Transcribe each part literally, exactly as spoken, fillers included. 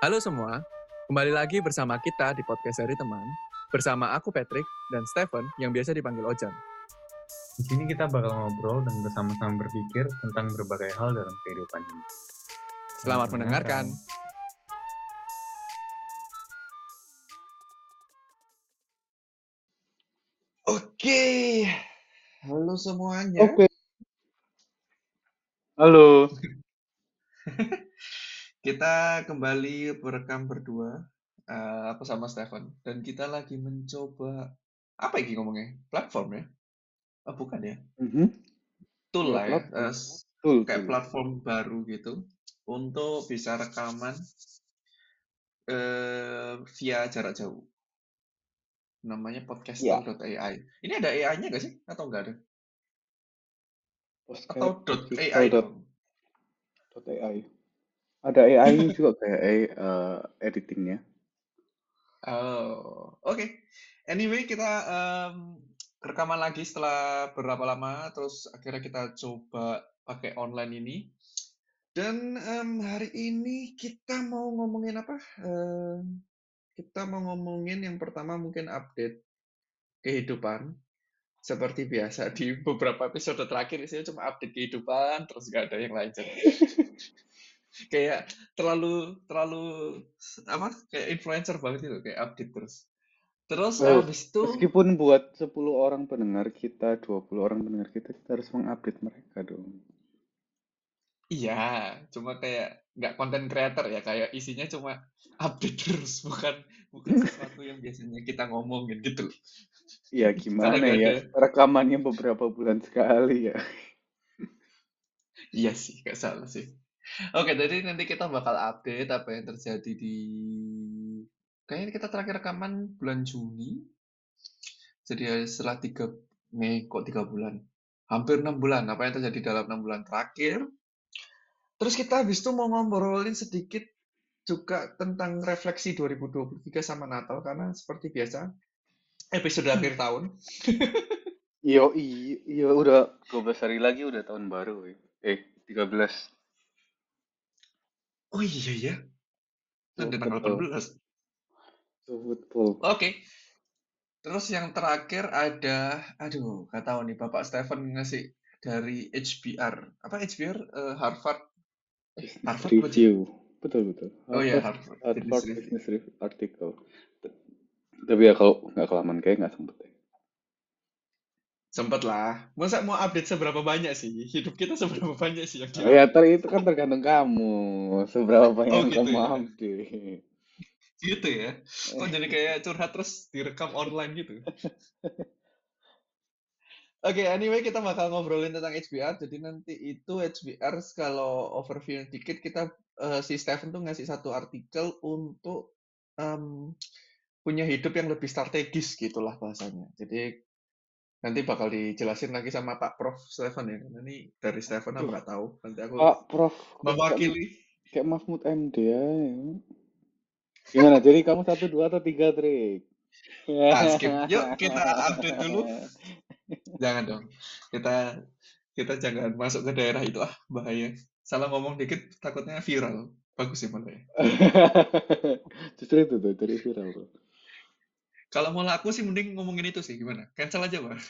Halo semua, kembali lagi bersama kita di podcast Seri Teman. Bersama aku Patrick dan Stephen yang biasa dipanggil Ojan. Di sini kita bakal ngobrol dan bersama-sama berpikir tentang berbagai hal dalam kehidupan ini. Selamat mendengarkan. Oke, halo semuanya. Oke. Halo. Kita kembali berekam berdua, uh, aku sama Stephen, dan kita lagi mencoba apa ini ngomongnya? Platform ya? Oh bukan ya? Mm-hmm. Tool Ya, lah ya, platform. uh, Tool, kayak tool. platform baru gitu untuk bisa rekaman uh, via jarak jauh. Namanya podcaster.ai. Ini ada A I-nya nggak sih? Atau nggak ada? Atau .ai dong? .ai. Ada A I-nya juga kayak uh, editingnya. Oh, oke. Okay. Anyway, kita um, rekaman lagi setelah berapa lama, terus akhirnya kita coba pakai online ini. Dan um, hari ini kita mau ngomongin apa? Um, kita mau ngomongin yang pertama mungkin update kehidupan. Seperti biasa di beberapa episode terakhir saya cuma update kehidupan, terus nggak ada yang lain. Kayak terlalu terlalu apa? Kayak influencer banget itu, kayak update terus. Terus Oh, abis itu, meskipun buat sepuluh orang pendengar kita, dua puluh orang pendengar kita, kita harus mengupdate mereka dong. iya, cuma kayak nggak konten creator ya, kayak isinya cuma update terus, bukan bukan sesuatu yang biasanya kita ngomongin gitu. Ya Karena gimana nggak ya, ada. rekamannya beberapa bulan sekali ya. Iya sih, nggak salah sih. Oke, jadi nanti kita bakal update apa yang terjadi di. Kayaknya kita terakhir rekaman bulan Juni. Jadi setelah tiga Mei, kok tiga bulan? Hampir enam bulan. Apa yang terjadi dalam enam bulan terakhir? Terus kita habis itu mau ngobrolin sedikit juga tentang refleksi dua ribu dua puluh tiga sama Natal, karena seperti biasa episode akhir tahun. Iya, iya udah dua belas hari lagi udah tahun baru. Ya. Eh, tiga belas. Oh iya ya, nanti tanggal Betul. delapan belas. Betul. Oke, terus yang terakhir ada, aduh gak tahu nih, Bapak Stephen ngasih dari H B R. Apa H B R? Eh, Harvard. Eh, Business Harvard apa sih? review. Betul, betul. Oh ya, Harvard, Harvard Business Harvard Review. Business Review artikel. Tapi ya kalau nggak kelamaan kayak nggak sempet ya. Sempet lah. Masa mau update seberapa banyak sih? Hidup kita seberapa banyak sih yang Oh ya, ter diupdate? itu kan tergantung kamu. Seberapa banyak Oh yang gitu kamu ya. update. Gitu ya. Kok jadi kayak curhat terus direkam online gitu? Oke, okay, anyway kita bakal ngobrolin tentang H B R. Jadi nanti itu H B R kalau overview dikit kita uh, si Stephen tuh ngasih satu artikel untuk um, punya hidup yang lebih strategis gitulah bahasanya. Jadi nanti bakal dijelasin lagi sama Pak Prof Stephen ya. Karena ini dari Stephen aku Aduh, nggak tahu. Nanti aku Pak Prof kok kayak, mewakili. kayak Mahfud M D ya. Gimana? Jadi kamu satu, dua, atau tiga, trik? Ah, skip. Yuk kita update dulu. Jangan dong. Kita kita jangan masuk ke daerah itu, ah bahaya. Salah ngomong dikit takutnya viral. Bagus sih malah ya. Justru itu tuh, jadi viral tuh. Kalau mau laku sih mending ngomongin itu sih, gimana? Cancel aja, Bang.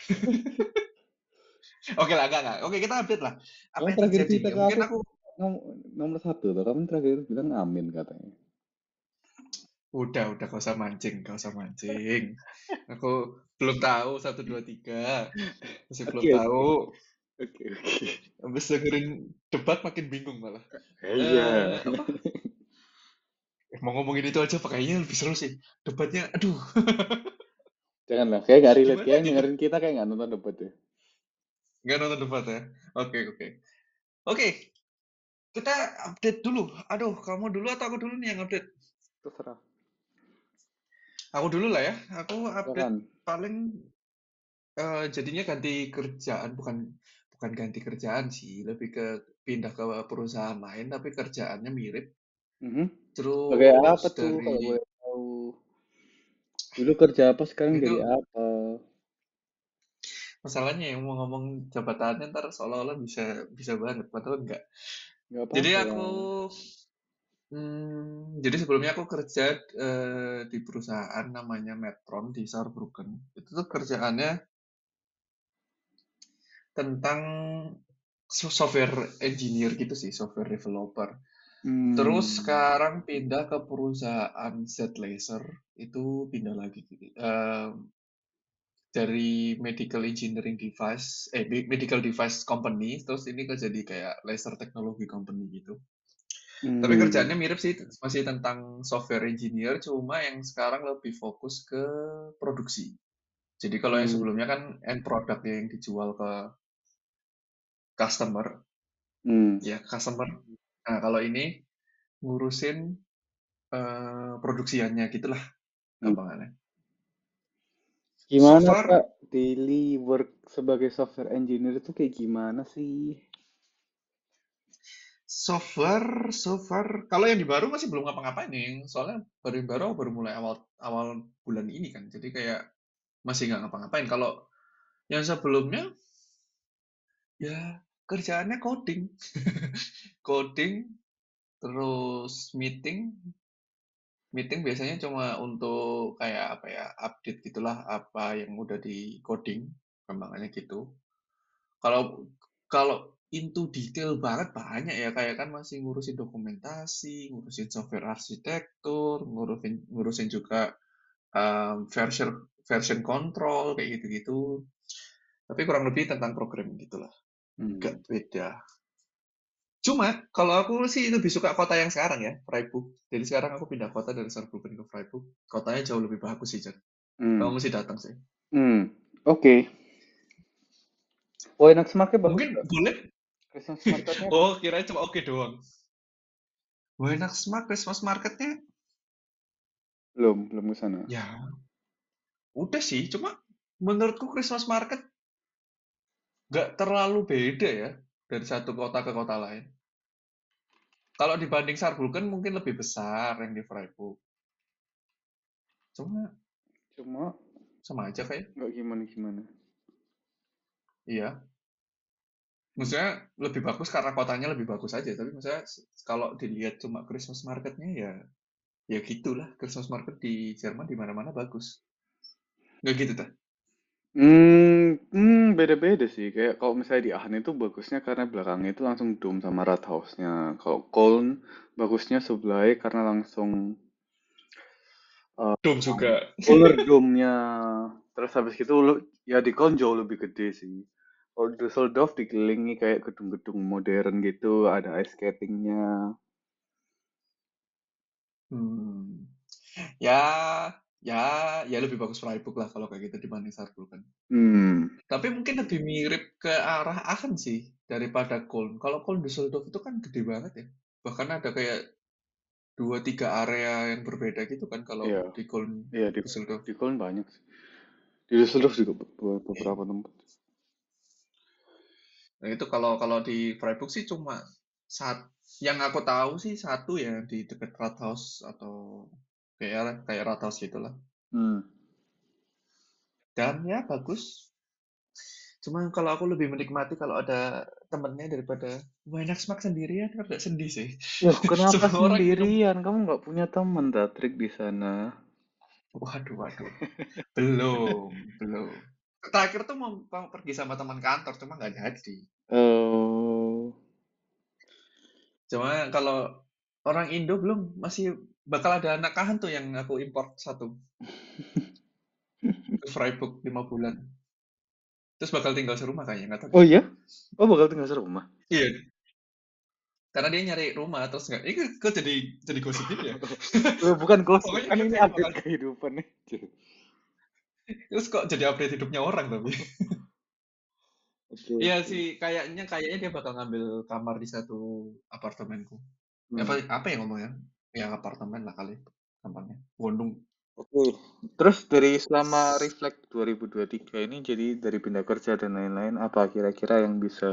Oke lah, enggak, enggak. Oke, kita update lah. Apa Kamu yang terakhir terjadi? cerita Ya ke mungkin aku aku nom- nomor satu tuh. Kamu terakhir bilang amin katanya. udah, udah gak usah mancing, gak usah mancing. Aku belum tahu satu dua tiga, masih belum Oke, oke. tahu. Oke, oke. Habis dengerin debat makin bingung malah. Eh, Iya. Eh, apa? Eh, mau ngomongin itu aja, kayaknya lebih seru sih. Debatnya, aduh, Janganlah, kayak nggak relate. gimana Kayak gitu? dengerin kita kayak nggak nonton debat deh. Nggak nonton debat ya? Oke, oke. Oke, kita update dulu. Aduh, kamu dulu atau aku dulu nih yang update? Terserah. Aku dulu lah ya. Aku update Silakan. paling eh, jadinya ganti kerjaan, bukan bukan ganti kerjaan sih, lebih ke pindah ke perusahaan lain, tapi kerjaannya mirip. Mhm. Sebagai Terus apa tuh kalau dari boleh tahu? Dulu kerja apa, sekarang itu jadi apa? masalahnya yang mau ngomong jabatannya ntar seolah-olah bisa bisa banget, padahal enggak. Nggak Jadi apa-apa. aku Hmm, jadi sebelumnya aku kerja eh, di perusahaan namanya Metron di Saarbrücken. Itu tuh kerjaannya tentang so- software engineer gitu sih, software developer. Terus Hmm. sekarang pindah ke perusahaan Z-Laser, itu pindah lagi gitu. Eh, dari medical engineering device, eh me- medical device company, terus ini ke jadi kayak laser technology company gitu. Tapi kerjaannya Hmm. mirip sih, masih tentang software engineer, cuma yang sekarang lebih fokus ke produksi. Jadi kalau yang Hmm. sebelumnya kan end product yang dijual ke customer, Hmm. ya customer. Nah kalau ini ngurusin eh, produksiannya gitulah Hmm. gampangannya. So Gimana far, Kak, daily work sebagai software engineer itu kayak gimana sih? so far, so far, kalau yang di baru masih belum ngapa-ngapain nih, soalnya baru yang baru baru mulai awal awal bulan ini kan, jadi kayak masih nggak ngapa-ngapain. Kalau yang sebelumnya, ya kerjaannya coding, coding, terus meeting, meeting biasanya cuma untuk kayak apa ya, update gitulah apa yang udah di coding, gampangannya gitu. Kalau kalau into detail banget banyak ya kayak kan masih ngurusin dokumentasi, ngurusin software arsitektur, ngurusin ngurusin juga um, version version control kayak gitu-gitu. Tapi kurang lebih tentang programming gitulah. Hmm. Agak beda. Cuma kalau aku sih lebih suka kota yang sekarang ya, Freiburg. Jadi sekarang aku pindah kota dari Saarbrücken ke Freiburg. Kotanya jauh lebih bagus sih, Jan. Kamu Hmm. mesti datang sih. Hmm. Oke. Wainak Market bagus Mungkin nggak? boleh. Christmas marketnya Oh, bagus. kirain cuma oke doang. Weihnachtsmarkt, Christmas marketnya, Belum, belum ke sana. ya udah sih. Cuma menurutku Christmas market nggak terlalu beda ya dari satu kota ke kota lain. Kalau dibanding Saarbrücken mungkin lebih besar yang di Freiburg. Cuma Cuma sama aja kayak. nggak gimana-gimana. Iya. Hmm. Maksudnya lebih bagus karena kotanya lebih bagus aja. Tapi maksudnya s- kalau dilihat cuma Christmas marketnya ya ya gitulah. Christmas market di Jerman di mana-mana bagus. Nggak gitu ta? Hmm, hmm, beda-beda sih. Kayak kalau misalnya di Aachen itu bagusnya karena belakangnya itu langsung dome sama Rathausnya. Kalau Köln bagusnya sebelahnya karena langsung uh, Dom juga. Uller Dome-nya. Terus habis itu lu- ya di Köln jauh lebih gede sih. Kalau Düsseldorf dikelilingi kayak gedung-gedung modern gitu, ada ice skatingnya. Hmm. Ya, ya, ya lebih bagus Freiburg lah kalau kayak gitu dibanding Saarbrücken. Hmm, Tapi mungkin lebih mirip ke arah Aachen sih daripada Köln. Kalau Köln Düsseldorf itu kan gede banget ya. Bahkan ada kayak dua tiga area yang berbeda gitu kan kalau iya, di Köln iya di Düsseldorf. di Köln banyak sih. Di Düsseldorf juga be- Iya. beberapa tempat. Nah itu kalau kalau di Freiburg sih cuma saat yang aku tahu sih satu ya di dekat Rathaus atau kayak kayak Rathaus gitulah. Hmm. Dan ya bagus. Cuma kalau aku lebih menikmati kalau ada temennya daripada Weihnachtsmarkt sendirian kan agak sedih sih. Ya, kenapa Semua orang minum. sendirian? Kamu nggak punya teman, Datrik, di sana? Waduh, waduh. Belum, belum. Terakhir tuh mau, mau pergi sama teman kantor, cuma nggak jadi. Oh, Cuma kalau orang Indo belum, masih bakal ada anak kahan tuh yang aku import satu ke Freiburg lima bulan. Terus bakal tinggal serumah kayaknya, nggak tahu oh deh. iya? Oh, bakal tinggal serumah? Iya, karena dia nyari rumah terus nggak. Ini kok jadi jadi gosip gini ya? Eh, bukan gosip, Pokoknya kan dia ini kayaknya bakal. update kehidupan aja. Terus kok jadi update hidupnya orang tapi. Oke, Iya oke. sih, kayaknya kayaknya dia bakal ngambil kamar di satu apartemenku. Eh, Apa Hmm. apa ya ngomongnya? Ya apartemen lah kali kamarnya. Gondung. Oke. Terus dari selama Reflect dua ribu dua puluh tiga ini jadi dari pindah kerja dan lain-lain, apa kira-kira yang bisa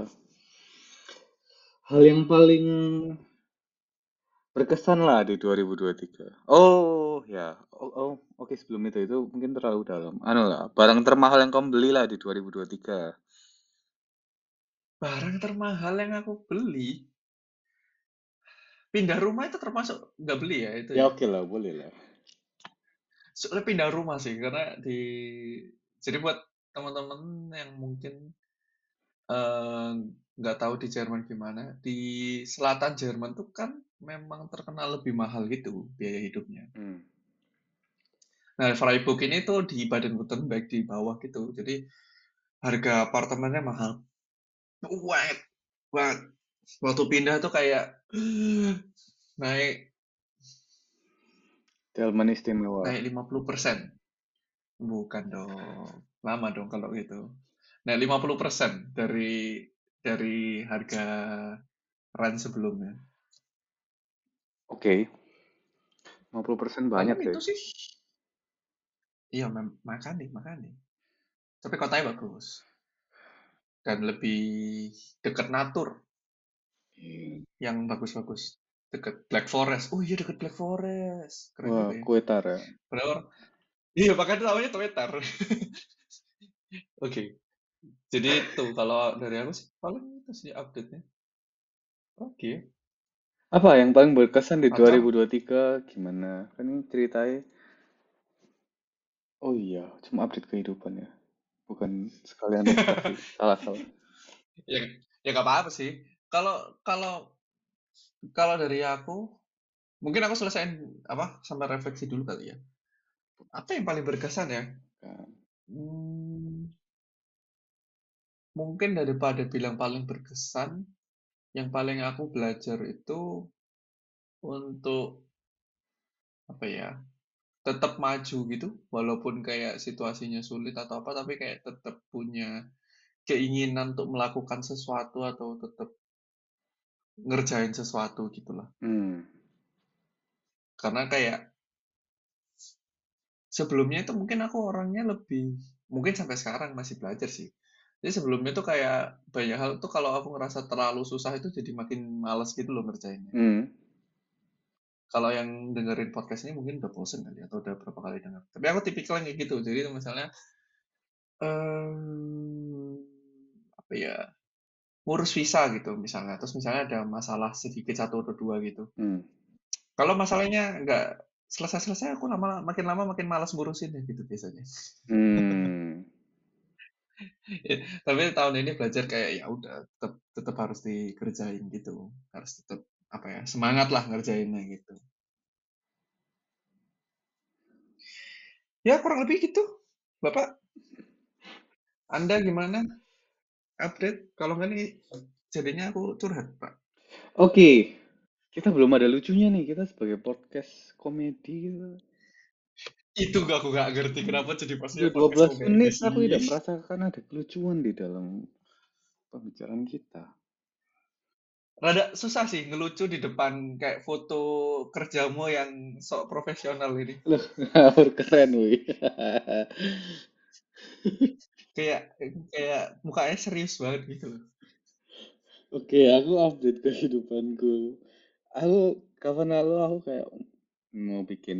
hal yang paling berkesan lah di dua ribu dua puluh tiga? Oh, ya. Oh, oh, oke sebelum itu itu mungkin terlalu dalam. Anu lah, barang termahal yang kamu beli lah di dua ribu dua puluh tiga. Barang termahal yang aku beli. pindah rumah itu termasuk nggak beli ya itu Ya ya. oke lah, boleh lah. Soalnya pindah rumah sih karena di jadi buat teman-teman yang mungkin eh, nggak tahu di Jerman gimana, di selatan Jerman tuh kan memang terkenal lebih mahal gitu biaya hidupnya. Hmm. Nah, Freiburg ini tuh di Baden-Württemberg di bawah gitu. Jadi harga apartemennya mahal. Wah, banget. Waktu pindah tuh kayak naik Delman istimewa. naik lima puluh persen. Bukan dong. Lama dong kalau gitu. Nah, lima puluh persen dari dari harga rent sebelumnya. Oke, lima puluh persen Paling banyak sih. itu sih. Iya, mem- makanya, makanya. Tapi kotanya bagus. Dan lebih dekat natur Iya. yang bagus-bagus. Dekat Black Forest. Oh iya, dekat Black Forest. Keren Wah, juga ya. kue tar ya. Padahal orang, iya, makanya namanya Twitter. Oke. Jadi itu kalau dari aku sih paling itu sih update-nya. Oke. Apa yang paling berkesan di Atau dua ribu dua puluh tiga gimana? Kan ini ceritanya. Oh iya, cuma update kehidupan ya. Bukan sekalian refleksi. Salah, salah. ya ya nggak apa-apa sih. Kalau kalau kalau dari aku mungkin aku selesaiin apa sampai refleksi dulu kali ya. Apa yang paling berkesan ya? Kan. Hmm, mungkin daripada bilang paling berkesan, yang paling aku belajar itu untuk apa ya? Tetap maju gitu, walaupun kayak situasinya sulit atau apa, tapi kayak tetap punya keinginan untuk melakukan sesuatu atau tetap ngerjain sesuatu gitulah. Hmm. Karena kayak sebelumnya itu mungkin aku orangnya lebih, mungkin sampai sekarang masih belajar sih. Jadi sebelumnya tuh kayak banyak hal tuh kalau aku ngerasa terlalu susah itu jadi makin males gitu loh ngerjainnya. Hmm. Kalau yang dengerin podcast ini mungkin udah bosen kali atau udah berapa kali denger. Tapi aku tipikal yang kayak gitu. Jadi misalnya em, apa ya, ngurus visa gitu misalnya. Terus misalnya ada masalah sedikit satu atau dua gitu. Hmm. Kalau masalahnya nggak selesai-selesai, aku lama makin lama makin malas ngurusin ya gitu biasanya. Hmm. Ya, tapi tahun ini belajar kayak ya udah tetap tetap harus dikerjain gitu. Harus tetap apa ya, semangat lah ngerjainnya gitu. Ya kurang lebih gitu. Bapak, Anda gimana? Update? Kalau nggak nih jadinya aku curhat, Pak. Oke, kita belum ada lucunya nih. Kita sebagai podcast komedi gitu. Itu gak aku nggak ngerti kenapa jadi pasnya Udah podcast dua belas komedi menit aku sih. tidak merasakan ada kelucuan di dalam pembicaraan kita. Rada susah sih ngelucu di depan kayak foto kerjamu yang sok profesional ini. Loh, ngawur keren wih. Kayak kayak mukanya serius banget gitu loh. Oke, aku update kehidupanku. Aku kapan lalu aku kayak mau bikin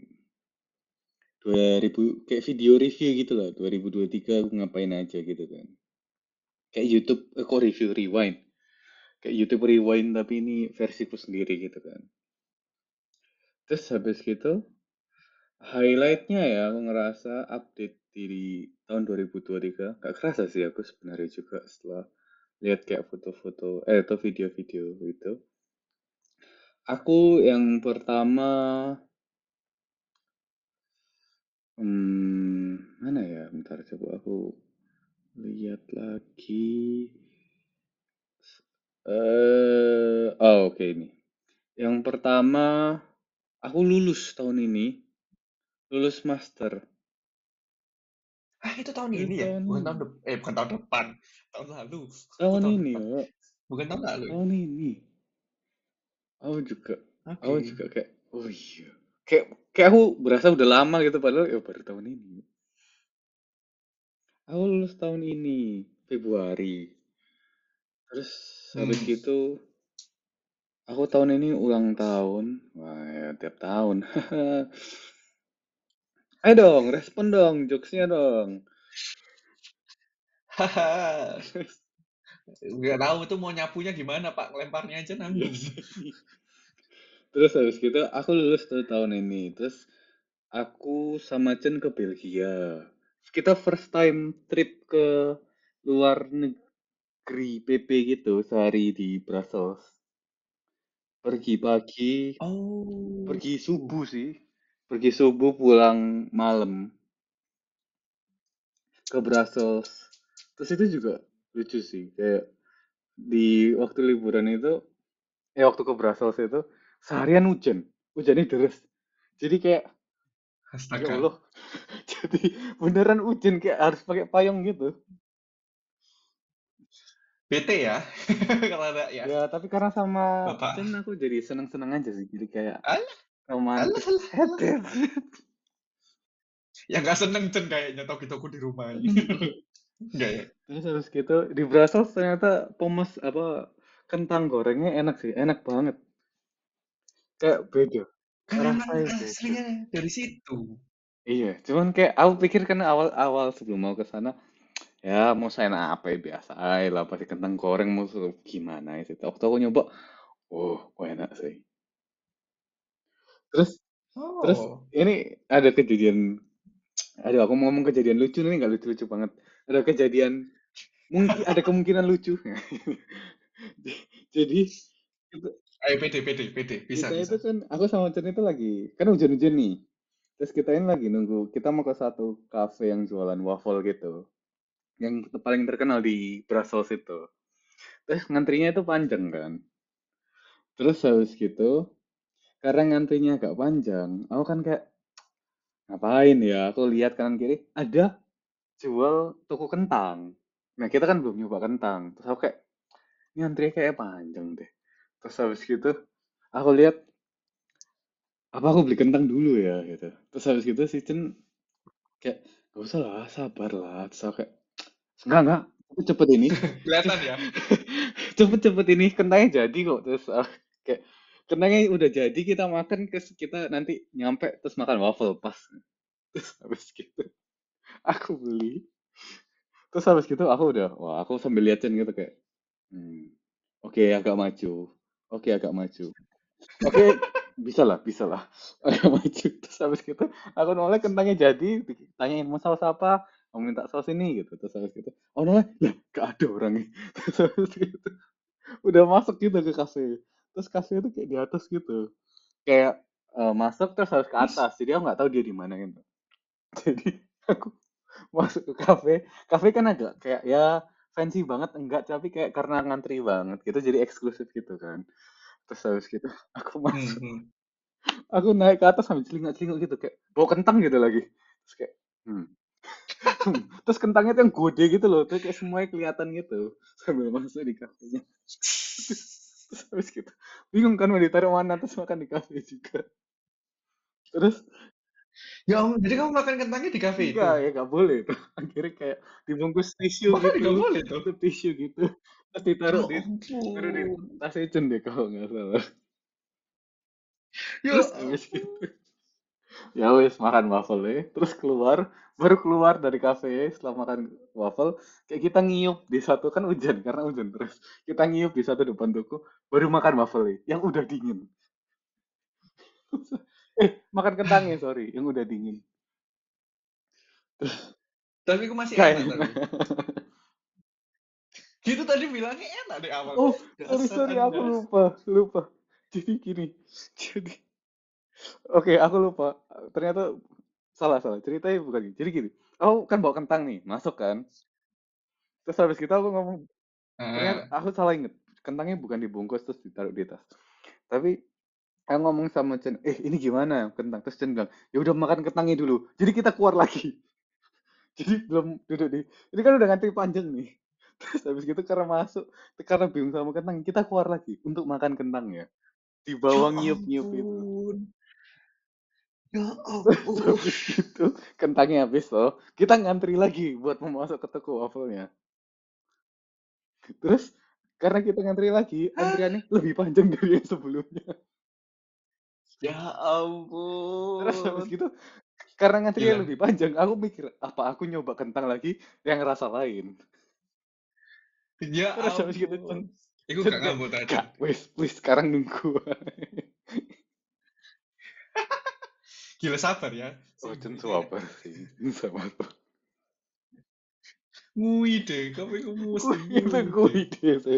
dua ribu kayak video review gitu lah. dua ribu dua puluh tiga aku ngapain aja gitu kan. Kayak YouTube, eh, kok review rewind. Kayak YouTube rewind tapi ini versiku sendiri gitu kan. Terus habis gitu, highlightnya ya aku ngerasa update di tahun dua ribu dua puluh tiga. Gak kerasa sih aku sebenarnya juga setelah lihat kayak foto-foto, eh atau video-video gitu. Aku yang pertama, hmm, mana ya? Bentar coba aku lihat lagi. Eh, oh oke ini. Yang pertama, aku lulus tahun ini, lulus master. Ah, itu tahun Itu ini ya? tahun Bukan tahun ini. depan. Eh, bukan tahun depan. Tahun lalu. Kok Tahun tahun ini depan? kok. Bukan tahun lalu ya? Tahun ini. Aku juga, aku Oke. juga kayak, oh iya. Kayak, kayak aku berasa udah lama gitu, padahal ya baru tahun ini. Aku lulus tahun ini, Februari. Terus habis Hmm. gitu, aku tahun ini ulang tahun. Wah, ya tiap tahun. Ayo dong, respon dong, jokesnya dong. Haha. Nggak tahu tuh mau nyapunya gimana, Pak. Ngelemparnya aja Iya nanggung. sih. Terus habis gitu aku lulus tuh tahun ini. Terus aku sama Chen ke Belgia. Kita first time trip ke luar negeri P P gitu sehari di Brussels. Pergi pagi, Oh. pergi subuh sih. Pergi subuh pulang malam ke Brussels. Terus itu juga lucu sih. Kayak di waktu liburan itu, eh waktu ke Brussels itu seharian hujan. Hujannya deras. Jadi kayak ya Astaga. Allah. Jadi beneran hujan kayak harus pakai payung gitu. Bete ya. Kalau ada ya. Ya, tapi karena sama Bapak. Chen aku jadi seneng-seneng aja sih. Jadi kayak Alah, alah, romantis. alah, alah. Hetet. Ya nggak seneng Cen kayaknya toki-toku di rumah ini. Enggak ya? Terus habis gitu di Brussels ternyata pomes apa kentang gorengnya enak sih, enak banget. Kayak beda. Kan emang Rasanya beda. aslinya dari situ. Iya, cuman kayak aku pikir kan awal-awal sebelum mau ke sana, ya mau saya apa ya biasa aja lah pasti kentang goreng mau suruh gimana ya sih. Waktu aku nyoba, oh, kok enak sih. Terus terus Oh. ini ada kejadian, aduh aku mau ngomong kejadian lucu nih nggak lucu-lucu banget. Ada kejadian mungkin ada kemungkinan lucu. Jadi kita, Ayo pede, pede, pede. Bisa, kita bisa. itu kan aku sama Chen itu lagi kan hujan-hujan nih. Terus kita ini lagi nunggu, kita mau ke satu cafe yang jualan waffle gitu. Yang paling terkenal di Brussels itu. Terus ngantrinya itu panjang kan. Terus habis gitu, karena ngantrinya agak panjang, aku kan kayak ngapain ya? Aku lihat kanan kiri ada jual toko kentang. Nah kita kan belum nyoba kentang. Terus aku kayak ini antrinya kayak panjang deh. Terus habis gitu, aku lihat apa aku beli kentang dulu ya gitu. Terus habis gitu si Chen kayak gak usah lah, sabar lah. Terus aku kayak enggak enggak, cepet cepet ini. Kelihatan ya? Cepet-cepet ini kentangnya jadi kok terus ah, kayak kentangnya udah jadi kita makan terus kita nanti nyampe terus makan waffle pas terus habis gitu aku beli terus habis gitu aku udah wah aku sambil liatin gitu kayak hmm, oke agak maju oke agak maju oke bisa lah bisa lah agak maju terus habis gitu aku nolak kentangnya jadi tanyain mau saus apa mau minta saus ini gitu terus habis gitu oh nolak lah gak ada orangnya terus habis gitu udah masuk gitu ke kafe terus kafe itu kayak di atas gitu kayak eh, masuk terus harus ke Terus, atas jadi aku nggak tahu dia di mana gitu jadi aku masuk ke kafe kafe kan agak kayak ya fancy banget enggak tapi kayak karena ngantri banget gitu jadi eksklusif gitu kan terus habis gitu aku hmm, masuk hmm. aku naik ke atas sambil celingak-celinguk gitu kayak bawa kentang gitu lagi terus kayak hmm. hmm. Terus kentangnya tuh yang gede gitu loh tuh kayak semuanya kelihatan gitu sambil masuk di kafenya terus habis gitu bingung kan mau ditaruh mana terus makan di kafe juga terus Ya ampun, jadi kamu makan kentangnya di kafe itu? enggak ya nggak boleh tuh akhirnya kayak dibungkus tisu Makanya gitu nggak boleh tuh. tutup tisu gitu terus Ya ditaruh di taruh di ampun. tas Ecen deh kalau nggak salah Ya terus habis gitu ampun. ya wes makan waffle ya terus keluar baru keluar dari kafe setelah makan waffle kayak kita ngiyup di satu kan hujan karena hujan terus kita ngiyup di satu depan toko baru makan waffle yang udah dingin eh makan kentangnya sorry yang udah dingin Tapi aku masih kayak enak tapi. Gitu tadi bilangnya enak di awal. oh sorry Dasar sorry aku Anda. lupa lupa jadi gini jadi oke aku lupa ternyata salah salah ceritanya bukan gini jadi gini aku kan bawa kentang nih masuk kan terus habis kita aku ngomong ternyata Heeh. aku salah inget kentangnya bukan dibungkus terus ditaruh di tas tapi aku ngomong sama Chen eh ini gimana kentang terus Chen bilang ya udah makan kentangnya dulu jadi kita keluar lagi jadi belum duduk di ini kan udah ngantri panjang nih terus habis gitu karena masuk karena bingung sama kentang kita keluar lagi untuk makan kentangnya di Ya bawah nyiup-nyiup itu ampun. Ya terus ampun. habis gitu kentangnya habis loh kita ngantri lagi buat mau masuk ke toko waffle-nya terus karena kita ngantri lagi antriannya lebih panjang dari yang sebelumnya Ya terus habis ampun. gitu karena ngantrinya Gila. lebih panjang aku mikir apa aku nyoba kentang lagi yang rasa lain Ya terus habis gitu Chen ampun. Iku Chen gak kayak ngambut aja. kak wes please sekarang nunggu Gila sabar ya. Oh, Si Jen Indo itu ya. sabar sih. Sabar. Nguide, kamu itu mesti Itu gue nguide. ide sih.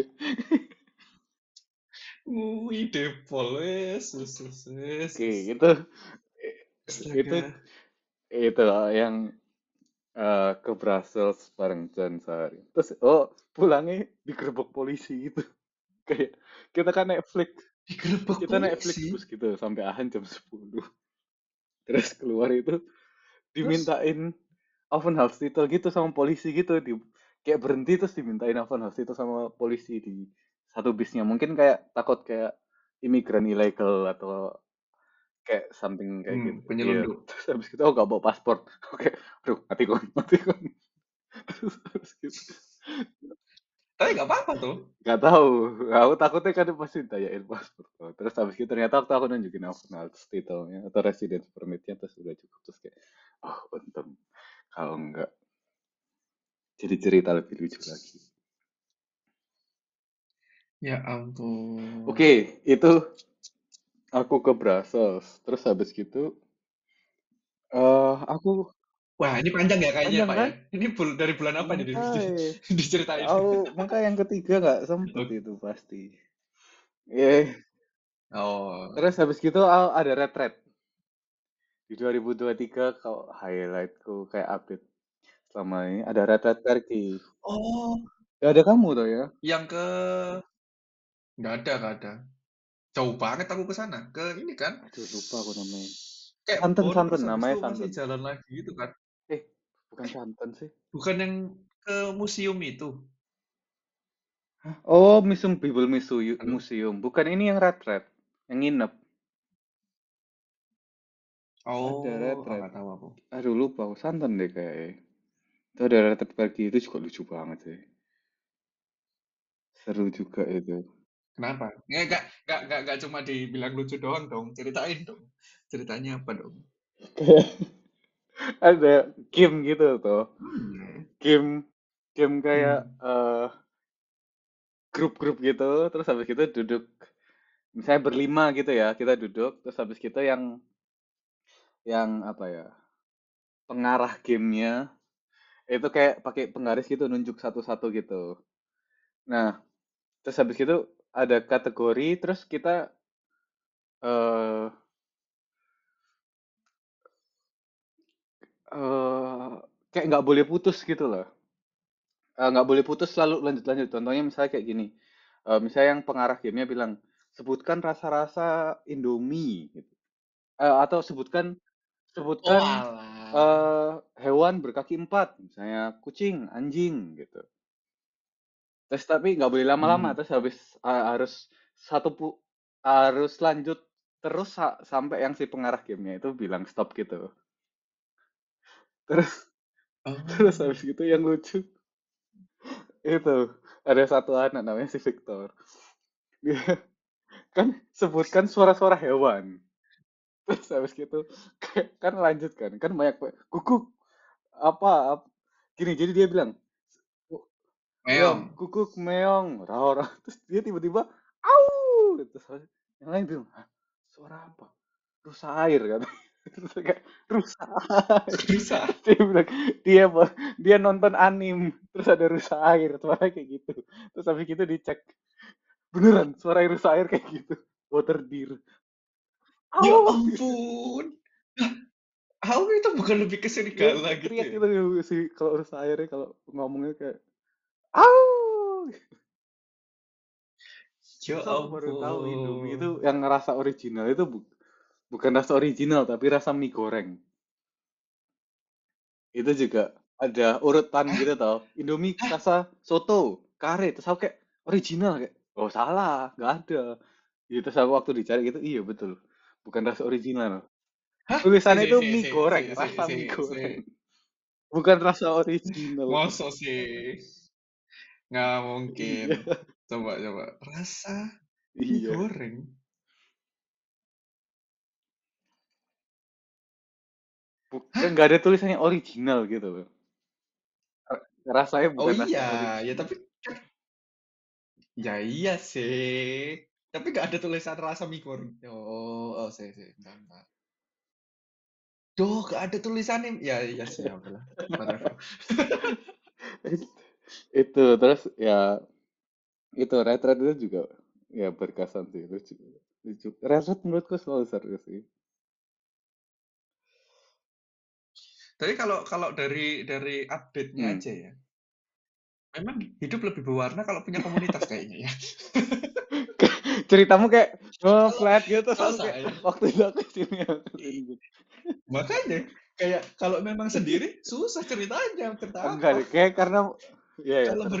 Nguide pol, wes, wes, wes, wes, Oke, wes. itu itu Astaga. itu yang eh, ke Brussels bareng Jen sehari. Terus oh pulangnya digerebek polisi gitu. Kayak kita kan Netflix, Digerebek kita Netflix polisi. bus gitu sampai Ahan jam sepuluh. Terus keluar itu Terus, dimintain Aufenthaltstitel gitu sama polisi gitu di kayak berhenti terus dimintain Aufenthaltstitel sama polisi di satu bisnya mungkin kayak takut kayak imigran ilegal atau kayak something kayak hmm, gitu iya penyelundup. terus habis itu oh gak bawa paspor oke aduh mati kon mati kon terus habis gitu Tapi nggak apa-apa tuh. gak tahu aku takutnya kan pasti ditanyain paspor tuh. Terus habis itu ternyata waktu aku nunjukin Aufenthaltstitelnya atau residence permitnya terus udah cukup terus kayak oh untung kalau enggak jadi cerita lebih lucu lagi. Ya ampun. Oke, itu aku ke Brussels. Terus habis gitu, eh aku Wah, ini panjang ya kayaknya panjang Pak ya. kan? Ini bul- dari bulan apa nih di- di- Makanya, diceritain? aku makanya yang ketiga nggak sempet Oke. itu pasti. Eh, Oh, terus habis gitu a- ada retret di dua ribu dua puluh tiga kalau highlightku kayak update selama ini ada retret Turkey. oh, Gak ada kamu tuh ya? yang ke nggak ada, nggak ada. Jauh banget aku ke sana. Ke ini kan, Aduh lupa aku namanya. kayak Santen Bon, Santen terus habis namanya itu masih Santen. jalan lagi gitu kan. Eh, bukan Santen sih. Bukan yang ke museum itu. Oh, Museum Bible Museum, Halo? Museum. Bukan ini yang retret, yang nginep. Ada Oh, ah, retret. nggak tahu aku. Aduh lupa, aku santan deh kayaknya. Itu ada retret pagi itu juga lucu banget sih. Seru juga itu. Kenapa? Nggak, nggak, nggak, nggak, nggak cuma dibilang lucu doang dong. Ceritain dong. Ceritanya apa dong? Kayak ada game gitu tuh. Hmm. Game game kayak Hmm. eh, grup-grup gitu. Terus habis itu duduk. Misalnya berlima gitu ya. Kita duduk. Terus habis itu yang yang apa ya? Pengarah gamenya itu kayak pakai penggaris gitu nunjuk satu-satu gitu. Nah, terus habis itu ada kategori. Terus kita eh eh kayak nggak boleh putus gitu loh. Eh, nggak boleh putus selalu lanjut-lanjut. Contohnya misalnya kayak gini. Eh, misalnya yang pengarah gamenya bilang, sebutkan rasa-rasa Indomie. Gitu. Eh, atau sebutkan Oh sebutkan alah. eh, hewan berkaki empat. Misalnya kucing, anjing gitu. Terus tapi nggak boleh lama-lama. Hmm. Terus habis eh, harus satu pu harus lanjut terus sa- sampai yang si pengarah gamenya itu bilang stop gitu. Terus terus Oh. habis gitu yang lucu itu ada satu anak namanya si Victor. Dia kan sebutkan suara-suara hewan. Terus habis gitu kan lanjut kan. Kan banyak guguk apa, ap- gini jadi dia bilang ya Meong. guguk meong rao rao terus dia tiba-tiba au terus yang lain bilang "Hah, suara apa rusa air kan terus kayak rusa air Rusa. terus dia bilang dia dia nonton anim terus ada rusa air suara kayak gitu terus habis gitu dicek beneran suara rusa air kayak gitu water deer Ya au ampun. Aku itu bukan lebih ke dia serigala gitu teriak ya? gitu sih kalau rusa airnya kalau ngomongnya kayak au Ya terus aku baru tahu Indomie itu ampun. yang rasa original itu bu bukan rasa original tapi rasa mie goreng itu juga ada urutan Hah? gitu tau Indomie Hah? rasa soto kare terus aku kayak original kayak oh salah nggak ada gitu terus aku waktu dicari gitu iya betul bukan rasa original Hah? Si, tulisannya si, itu si, mie si, si, goreng si, rasa si, mie si. goreng bukan rasa original Masa sih? Nggak mungkin. iya Coba, coba. Rasa mie iya goreng? bukan Hah? nggak ada tulisannya original gitu loh rasanya Oh bukan rasa iya, ya original tapi kan, ya iya sih. Tapi nggak ada tulisan rasa mie goreng. Oh, oh sih, sih. Bentar, bentar. Duh, gak ada tulisannya. Ya, iya sih, ya udahlah. Whatever. Itu terus ya itu Red Red itu juga ya berkesan sih, lucu. Lucu. Red Red menurutku selalu seru sih. Tapi kalau kalau dari dari update-nya Hmm. aja ya, memang hidup lebih berwarna kalau punya komunitas kayaknya ya. Ceritamu kayak oh, Kalau flat gitu, terus kalau aku kayak saya, waktu itu aku sini aku sini i- gitu. makanya kayak kalau memang sendiri susah ceritanya, cerita Enggak apa? deh, kayak karena ya ya Kalau terus. ber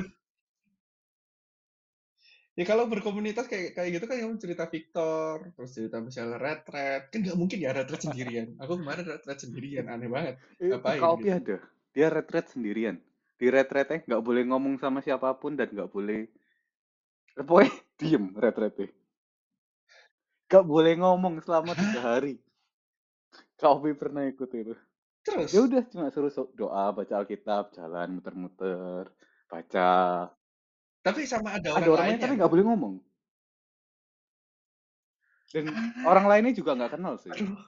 ya kalau berkomunitas kayak kayak gitu kan kamu cerita Victor, terus cerita misalnya Red Red, kan nggak mungkin ya Red Red sendirian. Aku kemarin Red Red sendirian, aneh banget. Itu Ngapain Kak Opi gitu? ada. Dia retret sendirian. Di retretnya nggak boleh ngomong sama siapapun dan nggak boleh pokoknya diem retretnya. Nggak boleh ngomong selama tiga Hah? hari. Kak Opi pernah ikut itu. Ya Terus? udah cuma suruh so- doa, baca Alkitab, jalan muter-muter, baca. Tapi sama ada Ada orang orang lain lainnya tapi nggak kan? boleh ngomong. Dan Ah, orang lainnya juga nggak kenal sih. aduh,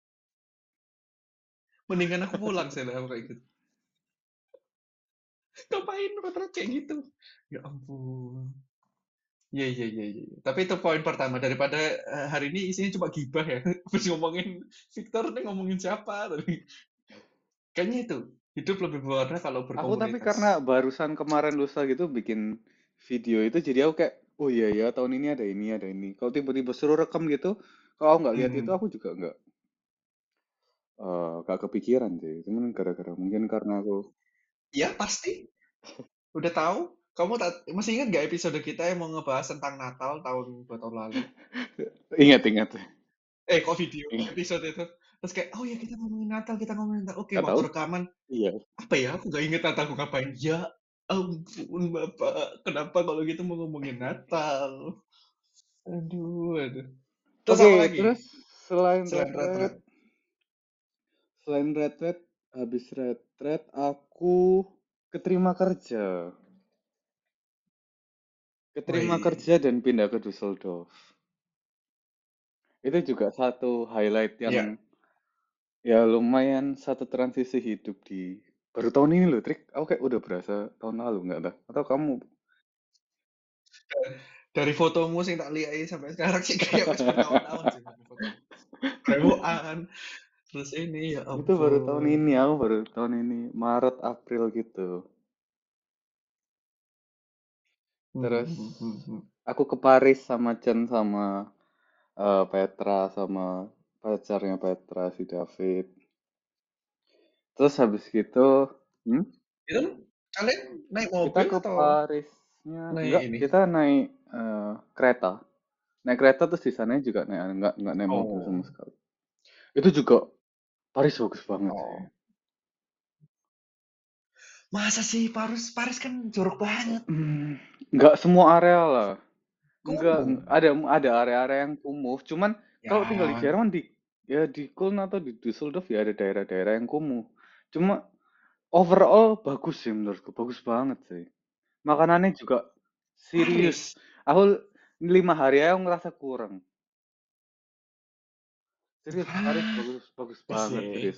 mendingan aku pulang saya lah kayak gitu. Ngapain Red Red kayak gitu? Ya ampun. Iya, iya, iya, iya. Tapi itu poin pertama daripada eh, hari ini isinya cuma gibah ya. Terus ngomongin Victor nih ngomongin siapa tadi. Kayaknya itu hidup lebih berwarna kalau Aku tapi karena berkomunitas. barusan kemarin lusa gitu bikin video itu jadi aku kayak oh iya ya tahun ini ada ini ada ini. Kalau tiba-tiba suruh rekam gitu, kalau aku nggak lihat itu Hmm. aku juga nggak eh, nggak kepikiran sih. Cuman gara-gara mungkin karena aku Ya pasti. Udah tahu? Kamu tak, masih ingat gak episode kita yang mau ngebahas tentang Natal tahun dua tahun lalu? ingat-ingat Eh, kok video ingat. episode itu? Terus kayak, oh ya kita ngomongin Natal, kita ngomongin Natal. Oke, Nggak waktu tahu? rekaman, Iya. apa ya? Aku gak inget Natal aku ngapain. Ya ampun, Bapak. Kenapa kalau gitu mau ngomongin Natal? Aduh, aduh. Terus Oke, apa lagi? terus selain Selain Red Red Red, Red. selain Red Red, habis Red Red aku keterima kerja. Keterima Wih, kerja dan pindah ke Düsseldorf. Itu juga satu highlight yang ya. ya lumayan satu transisi hidup di baru tahun ini loh, Trik. Aku kayak udah berasa tahun lalu nggak dah? Atau kamu Dari fotomu sih tak lihat sampai sekarang sih kayak wis bertahun-tahun sih foto. Brewokan. Terus ini, ya itu baru tahun ampun. ini, aku baru tahun ini Maret April gitu. Hmm, Terus hmm, hmm, hmm. aku ke Paris sama Chen sama eh, Petra sama pacarnya Petra si David. Terus habis gitu, hmm, Itu kalian naik kita mobil ke atau Parisnya naik enggak, ini? kita naik eh, kereta. Naik kereta terus di sana juga naik enggak enggak naik mobil sama Oh, sekali. Itu juga Paris bagus banget sih. oh. Masa sih Paris? Paris kan jorok banget. Hmm, nggak semua area lah. Enggak, Kumuh. ada ada area-area yang kumuh. Cuman kalau tinggal di Ya, Jerman di ya di Köln atau di Düsseldorf ya ada daerah-daerah yang kumuh. Cuma overall bagus sih menurutku, bagus banget sih. Makanannya juga serius. Paris. Aku lima hari aja aku ngerasa kurang. Serius, Paris Hah? bagus bagus Ya banget sih. serius.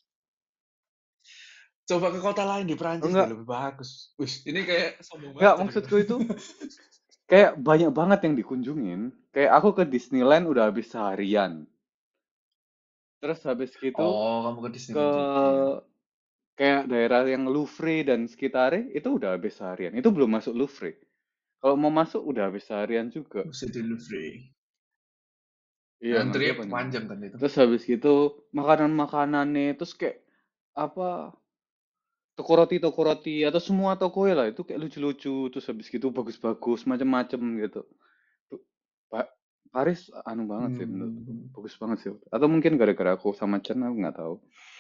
Coba ke kota lain di Oh, Perancis deh enggak, lebih bagus. Wih, ini kayak sombong banget enggak tadi kita. maksudku itu kayak banyak banget yang dikunjungin. Kayak aku ke Disneyland udah habis seharian. Terus habis gitu Oh, kamu ke ke Disneyland juga. kayak daerah yang Louvre dan sekitarnya itu udah habis seharian. Itu belum masuk Louvre. Kalau mau masuk udah habis seharian juga. Musée du Louvre. Iya, Antrinya ngantrinya panjang banget. panjang kan itu. Terus habis gitu makanan-makanannya terus kayak apa toko roti toko roti atau semua toko ya lah itu kayak lucu-lucu terus habis gitu bagus-bagus macem-macem gitu. Tuh, Pak Paris anu banget sih menurutku. Hmm. Bagus banget sih. Atau mungkin gara-gara aku sama Chen aku nggak tahu.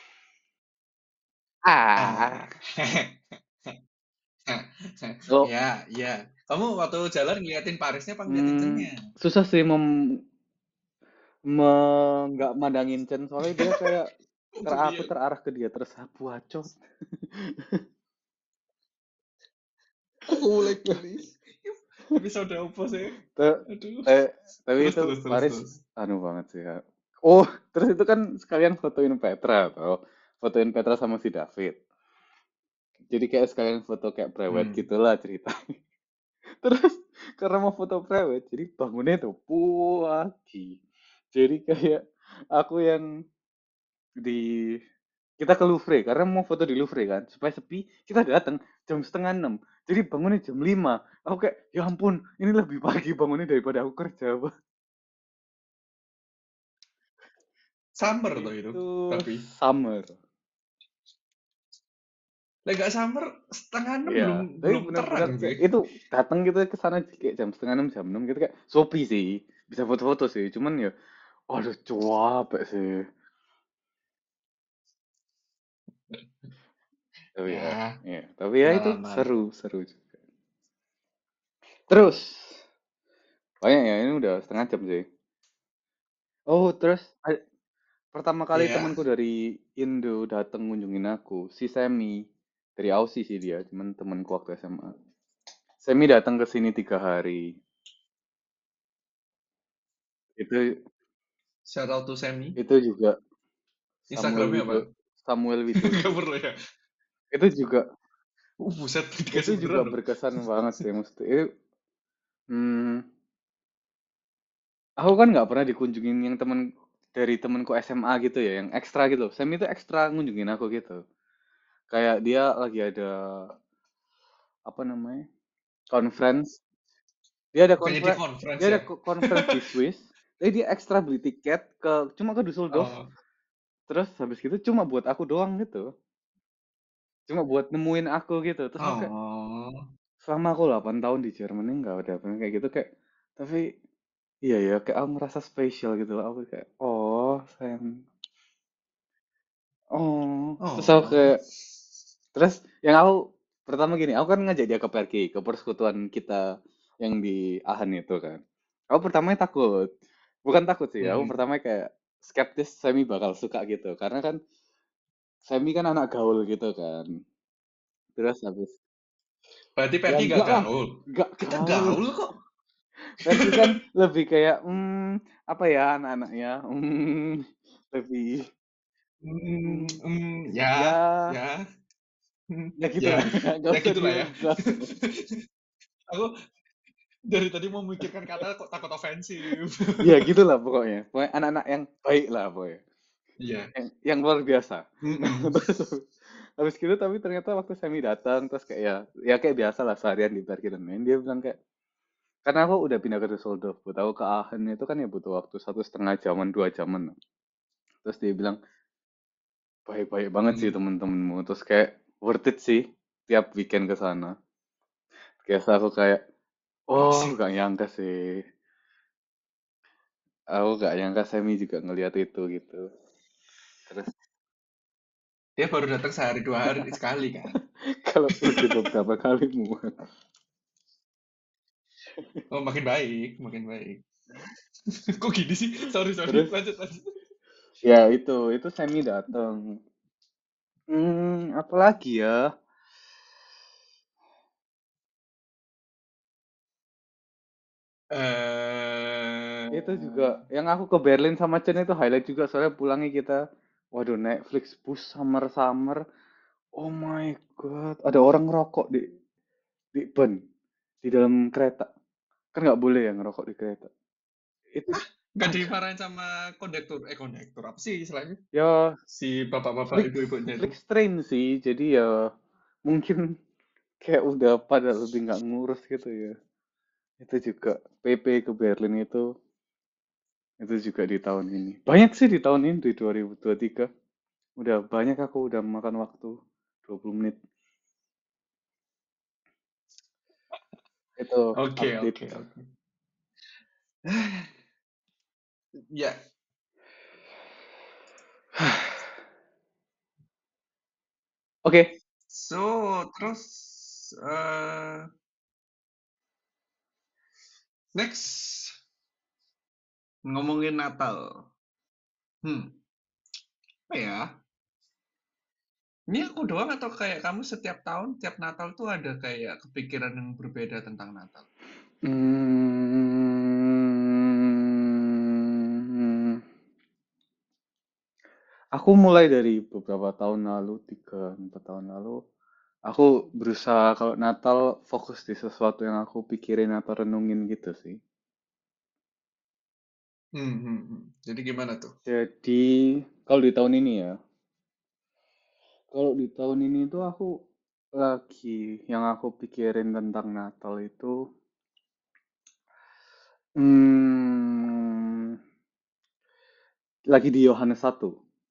Ah, Ah. kalau Ya, ya. Kamu waktu jalan ngeliatin Parisnya apa ngeliatin hmm, Cennya? susah sih mem me- nggak mandangin Chen soalnya dia kayak ter aku Kebayang. terarah ke dia terus aku bacot. Aku mulai geli. Episode apa sih? Te- Aduh. te- tapi Terus, itu terus, terus, Paris terus. anu banget sih ya. Oh, terus itu kan sekalian fotoin Petra atau fotoin Petra sama si David. Jadi kayak sekalian foto kayak prewed Hmm. gitulah cerita. Terus karena mau foto prewed, jadi bangunnya tuh pagi. Jadi kayak aku yang di kita ke Louvre karena mau foto di Louvre kan supaya sepi kita datang jam setengah enam jadi bangunnya jam lima aku kayak ya ampun ini lebih pagi bangunnya daripada aku kerja Pak. Summer tuh itu, Itu tapi. summer Lah nggak summer, setengah enam ya belum tapi belum terang benar-benar sih. kayak itu datang gitu ke sana kayak jam setengah enam jam enam gitu kayak sepi sih bisa foto-foto sih cuman ya aduh capek sih tapi ya Ya, ya tapi ya itu pengalaman. seru seru juga terus banyak ya ini udah setengah jam sih oh terus a- pertama kali Iya, temanku dari Indo datang ngunjungin aku, si Semi. Dari Aussie sih dia, cuman temanku waktu S M A. Semi datang ke sini tiga hari. Itu shout out to Semi. itu juga Samuel Instagramnya apa? Wido, Samuel Gak Widodo. perlu ya. Itu juga Uh, buset, itu dikasih juga beneran dong. berkesan banget sih mesti. Itu, hmm, aku kan nggak pernah dikunjungin yang temen dari temenku S M A gitu ya, yang ekstra gitu. Semi itu ekstra ngunjungin aku gitu. Kayak dia lagi ada apa namanya? Conference. Dia ada Bukannya di konfer conference dia ada ya? ko- conference di Swiss. Jadi dia ekstra beli tiket ke cuma ke Düsseldorf. Oh, Terus habis gitu cuma buat aku doang gitu. Cuma buat nemuin aku gitu. Terus aku kayak oh, selama aku delapan tahun di Jerman ini nggak ada pernah kayak gitu kayak tapi iya ya kayak aku ngerasa spesial gitu loh. Aku kayak oh sayang. Oh, terus aku oh. kayak terus yang aku pertama gini, aku kan ngajak dia ke P R G, ke persekutuan kita yang di Ahan itu kan. Aku pertamanya takut. Bukan takut sih, aku Hmm. pertama kayak skeptis Semi bakal suka gitu. Karena kan Semi kan anak gaul gitu kan. Terus habis, Berarti ya Pergi gak enggak lah, gaul. enggak Kita gaul. gaul kok. Pergi kan lebih kayak, hmm, apa ya anak-anaknya, hmm, lebih, Hmm, hmm, hmm, ya, ya, ya, hmm, ya ya, gitulah, nggak ya usah gitulah ya. diubah. Aku dari tadi mau memikirkan kata kok takut ofensif. Iya gitulah pokoknya. Pokoknya anak-anak yang baik lah pokoknya. Iya. Yang, yang luar biasa. Nah, Mm-mm. terus habis gitu tapi ternyata waktu Semi datang terus kayak ya ya kayak biasa lah seharian di parkir dan main dia bilang kayak karena aku udah pindah ke Düsseldorf buat aku ke Aachen itu kan ya butuh waktu satu setengah jaman dua jaman terus dia bilang baik-baik banget sih Mm. temen-temenmu terus kayak worth it sih tiap weekend ke sana kayak aku kayak oh Asik. gak nyangka sih aku gak nyangka Semi juga ngeliat itu gitu terus Dia baru datang sehari dua hari sekali kan. kalau udah beberapa kali muat Oh, makin baik, makin baik. Kok gini sih? Sorry, sorry. terus Lanjut, lanjut. ya itu itu Semi datang hmm apa lagi ya Eh, itu juga yang aku ke Berlin sama Chen itu highlight juga soalnya pulangnya kita waduh Netflix bus summer summer oh my god ada orang ngerokok di di ban di dalam kereta kan nggak boleh ya ngerokok di kereta itu nggak ada dimarahin sama kondektur. Eh, kondektur apa sih istilahnya? ya Si bapak-bapak Flix ibu-ibunya itu. Flix train sih jadi ya mungkin kayak udah pada lebih nggak ngurus gitu ya itu juga P P ke Berlin itu itu juga di tahun ini banyak sih di tahun ini di dua ribu dua puluh tiga udah banyak aku udah makan waktu dua puluh menit itu Oke, update oke, oke. Ya, oke so terus eh next ngomongin Natal. Hmm, apa ya? Ini aku doang atau kayak kamu setiap tahun, tiap Natal tuh ada kayak kepikiran yang berbeda tentang Natal? Hmm, Aku mulai dari beberapa tahun lalu, tiga empat tahun lalu, aku berusaha kalau Natal fokus di sesuatu yang aku pikirin atau renungin gitu sih. Hmm, hmm, hmm. Jadi gimana tuh? Jadi kalau di tahun ini ya, kalau di tahun ini tuh aku lagi yang aku pikirin tentang Natal itu, hmm, lagi di Yohanes satu.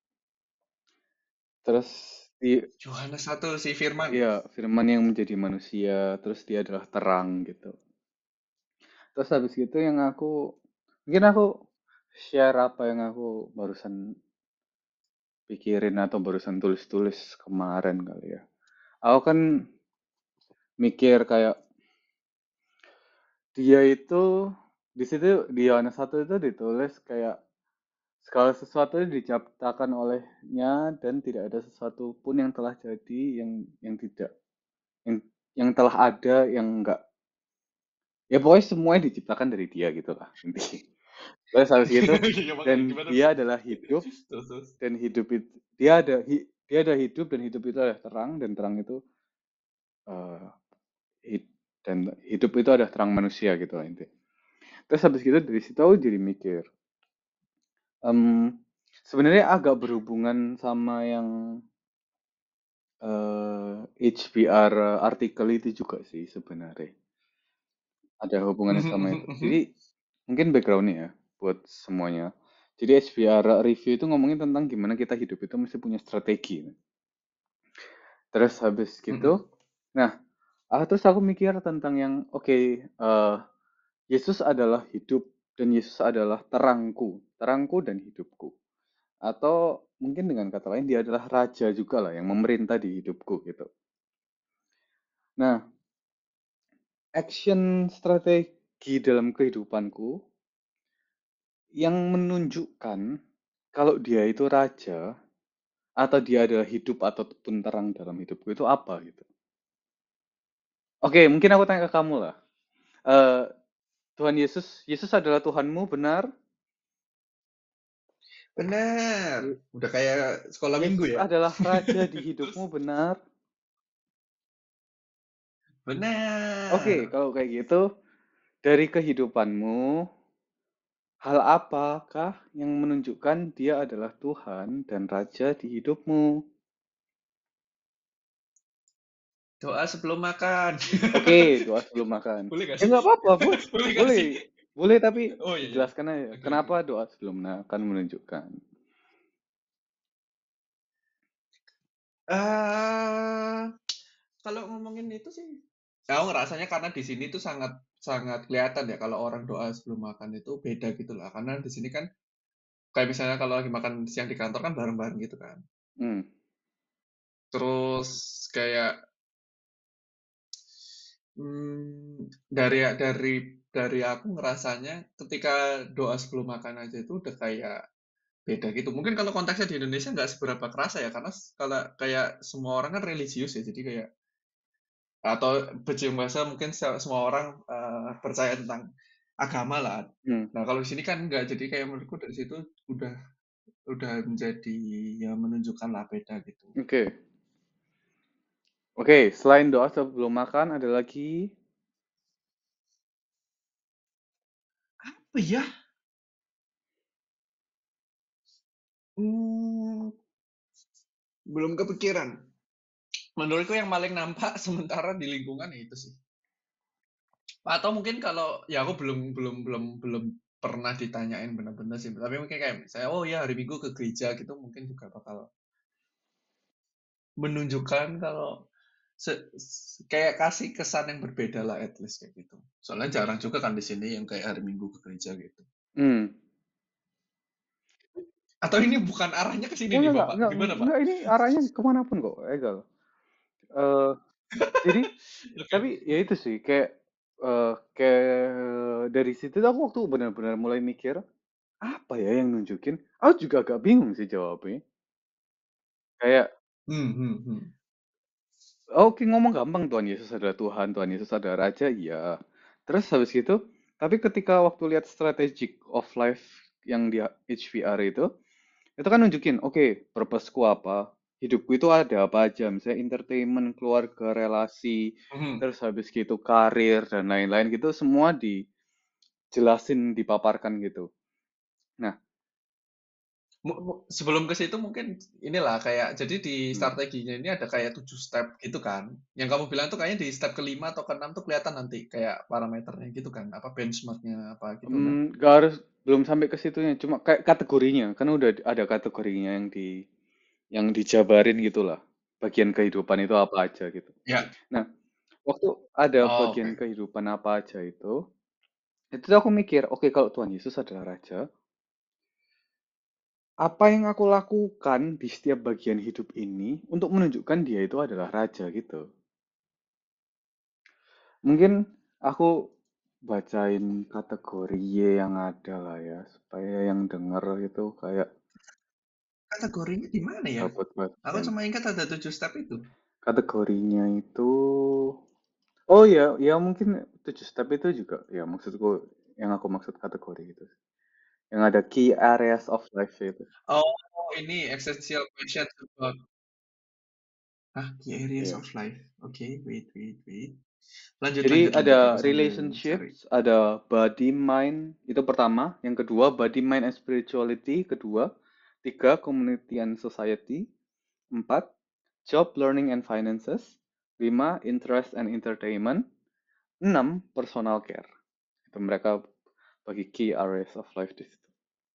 Terus di Yohanes satu si Firman. ya firman yang menjadi manusia, terus dia adalah terang gitu. Terus habis gitu yang aku mungkin aku share apa yang aku barusan pikirin atau barusan tulis-tulis kemarin kali ya. Aku kan mikir kayak dia itu di situ di Yohanes satu itu ditulis kayak segala sesuatu diciptakan olehnya dan tidak ada sesuatu pun yang telah jadi yang yang tidak yang yang telah ada yang enggak. Ya pokoknya semuanya diciptakan dari dia gitu lah intinya. Terus habis gitu Gimana, dan gimana? dia adalah hidup Terus, terus. dan hidup itu dia ada hi- dia ada hidup dan hidup itu adalah terang dan terang itu eh, hid- dan hidup itu adalah terang manusia gitu lah intinya. Terus habis gitu dari situ aku jadi mikir, em, sebenarnya agak berhubungan sama yang eh, H B R artikel itu juga sih sebenarnya. Ada hubungannya sama itu. Jadi mungkin backgroundnya ya buat semuanya. Jadi H B R review itu ngomongin tentang gimana kita hidup itu mesti punya strategi. Terus habis gitu, nah, ah, terus aku mikir tentang yang oke, eh, Yesus adalah hidup dan Yesus adalah terangku, terangku dan hidupku. Atau mungkin dengan kata lain dia adalah raja juga lah yang memerintah di hidupku gitu. Nah, action strategi dalam kehidupanku yang menunjukkan kalau dia itu raja atau dia adalah hidup ataupun terang dalam hidupku itu apa gitu. Oke, mungkin aku tanya ke kamu lah. Eh, Tuhan Yesus, Yesus adalah Tuhanmu, benar? Benar. Ye- Udah kayak sekolah minggu Yesus ya? adalah raja di Terus, hidupmu, benar? Oke, benar. kalau kayak gitu, dari kehidupanmu, hal apakah yang menunjukkan dia adalah Tuhan dan raja di hidupmu? Doa sebelum makan. Oke, doa sebelum makan. Boleh gak Ya sih? nggak apa-apa, Bu. Boleh gak sih? Boleh. Boleh, tapi Oh iya, iya. dijelaskan aja. Oke, oke. Kenapa doa sebelum makan menunjukkan? Eh, kalau ngomongin itu sih, aku ngerasanya karena di sini tuh sangat sangat kelihatan ya kalau orang doa sebelum makan itu beda gitu lah. Karena di sini kan kayak misalnya kalau lagi makan siang di kantor kan bareng-bareng gitu kan. Hmm. Terus kayak hmm, dari dari dari aku ngerasanya ketika doa sebelum makan aja itu udah kayak beda gitu. Mungkin kalau konteksnya di Indonesia nggak seberapa kerasa ya, karena s- kalau kayak semua orang kan religius ya, jadi kayak atau bercium bahasa mungkin se- semua orang eh, percaya tentang agama lah. Hmm. Nah kalau di sini kan nggak, jadi kayak menurutku dari situ udah udah menjadi ya menunjukkan lah beda gitu. Oke. Oke, selain doa sebelum makan, ada lagi. Apa ya? Hmm, belum kepikiran. Menurutku yang paling nampak sementara di lingkungan ya itu sih. Atau mungkin kalau ya aku belum belum belum belum pernah ditanyain benar-benar sih. Tapi mungkin kayak saya oh ya hari Minggu ke gereja gitu mungkin juga bakal menunjukkan kalau se- se- kayak kasih kesan yang berbeda lah at least kayak gitu. Soalnya jarang juga kan di sini yang kayak hari Minggu ke gereja gitu. Hmm. Atau ini bukan arahnya ke sini Oh, nih enggak, Bapak? enggak, Gimana Pak? enggak, ini arahnya kemanapun kok, Egal. Eh, jadi, Oke. tapi ya itu sih, kayak, eh, kayak dari situ tuh aku waktu benar-benar mulai mikir, apa ya yang nunjukin? Aku juga agak bingung sih jawabnya. Kayak, Hmm, hmm, hmm. oke ngomong gampang, Tuhan Yesus adalah Tuhan, Tuhan Yesus adalah Raja, iya. Terus habis gitu, tapi ketika waktu lihat Strategic of Life yang di H V R itu, Itu kan nunjukin, oke, purpose-ku apa, hidupku itu ada apa aja, misalnya entertainment, keluarga, relasi, Mhm. terus habis gitu karir dan lain-lain gitu semua dijelasin, dipaparkan gitu. Nah, Mu- mu- sebelum ke situ mungkin inilah kayak jadi di hmm, strateginya ini ada kayak tujuh step gitu kan. Yang kamu bilang tuh kayaknya di step kelima atau keenam tuh kelihatan nanti kayak parameternya gitu kan, apa benchmarknya apa gitu kan. hmm, gak harus belum sampai ke situnya, cuma kayak kategorinya, kan udah ada kategorinya yang di yang dijabarin gitulah. Bagian kehidupan itu apa aja gitu. Ya. Nah, waktu ada Oh, bagian oke. kehidupan apa aja itu, itu tuh aku mikir, oke kalau Tuhan Yesus adalah Raja, apa yang aku lakukan di setiap bagian hidup ini untuk menunjukkan dia itu adalah Raja gitu. Mungkin aku bacain kategori Y yang ada lah ya, supaya yang denger itu kayak Kategorinya di mana ya? dapat Aku bagian. cuma ingat ada tujuh step itu. Kategorinya itu, oh ya, ya mungkin tujuh step itu juga, ya maksudku yang aku maksud kategori itu. Yang ada key areas of life itu. Oh, ini essential questions about ah, key areas Iya. of life. Oke, wait, wait, wait. Lanjut, Jadi lanjut, lanjut. Aku ada sambil cari. relationships, ada body mind, itu pertama. Yang kedua body mind and spirituality, kedua. Tiga community and society. Empat job, learning and finances. Lima interest and entertainment. Enam personal care. Itu mereka bagi key areas of life di situ.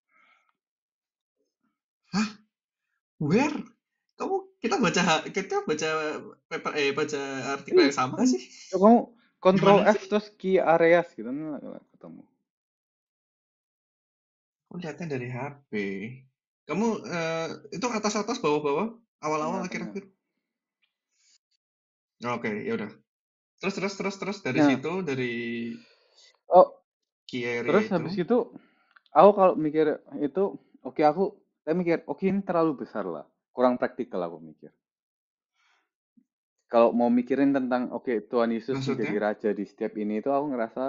Hah? Where? Kamu kita baca kita baca paper eh baca artikel Ih, yang sama kan nggak sih? coba kamu control Gimana F sih? terus key areas gitu nggak nggak ketemu. Aku lihatnya dari H P. Kamu eh, itu atas-atas, bawah-bawah, awal-awal, Tengah-tengah. akhir-akhir. Oke, ya udah. Terus, terus, terus, terus dari Nah, situ, dari oh, key area terus itu, habis itu aku kalau mikir itu, oke aku, saya mikir, oke ini terlalu besar lah, kurang praktikal aku mikir. Kalau mau mikirin tentang, oke Tuhan Yesus menjadi maksudnya? raja di setiap ini itu aku ngerasa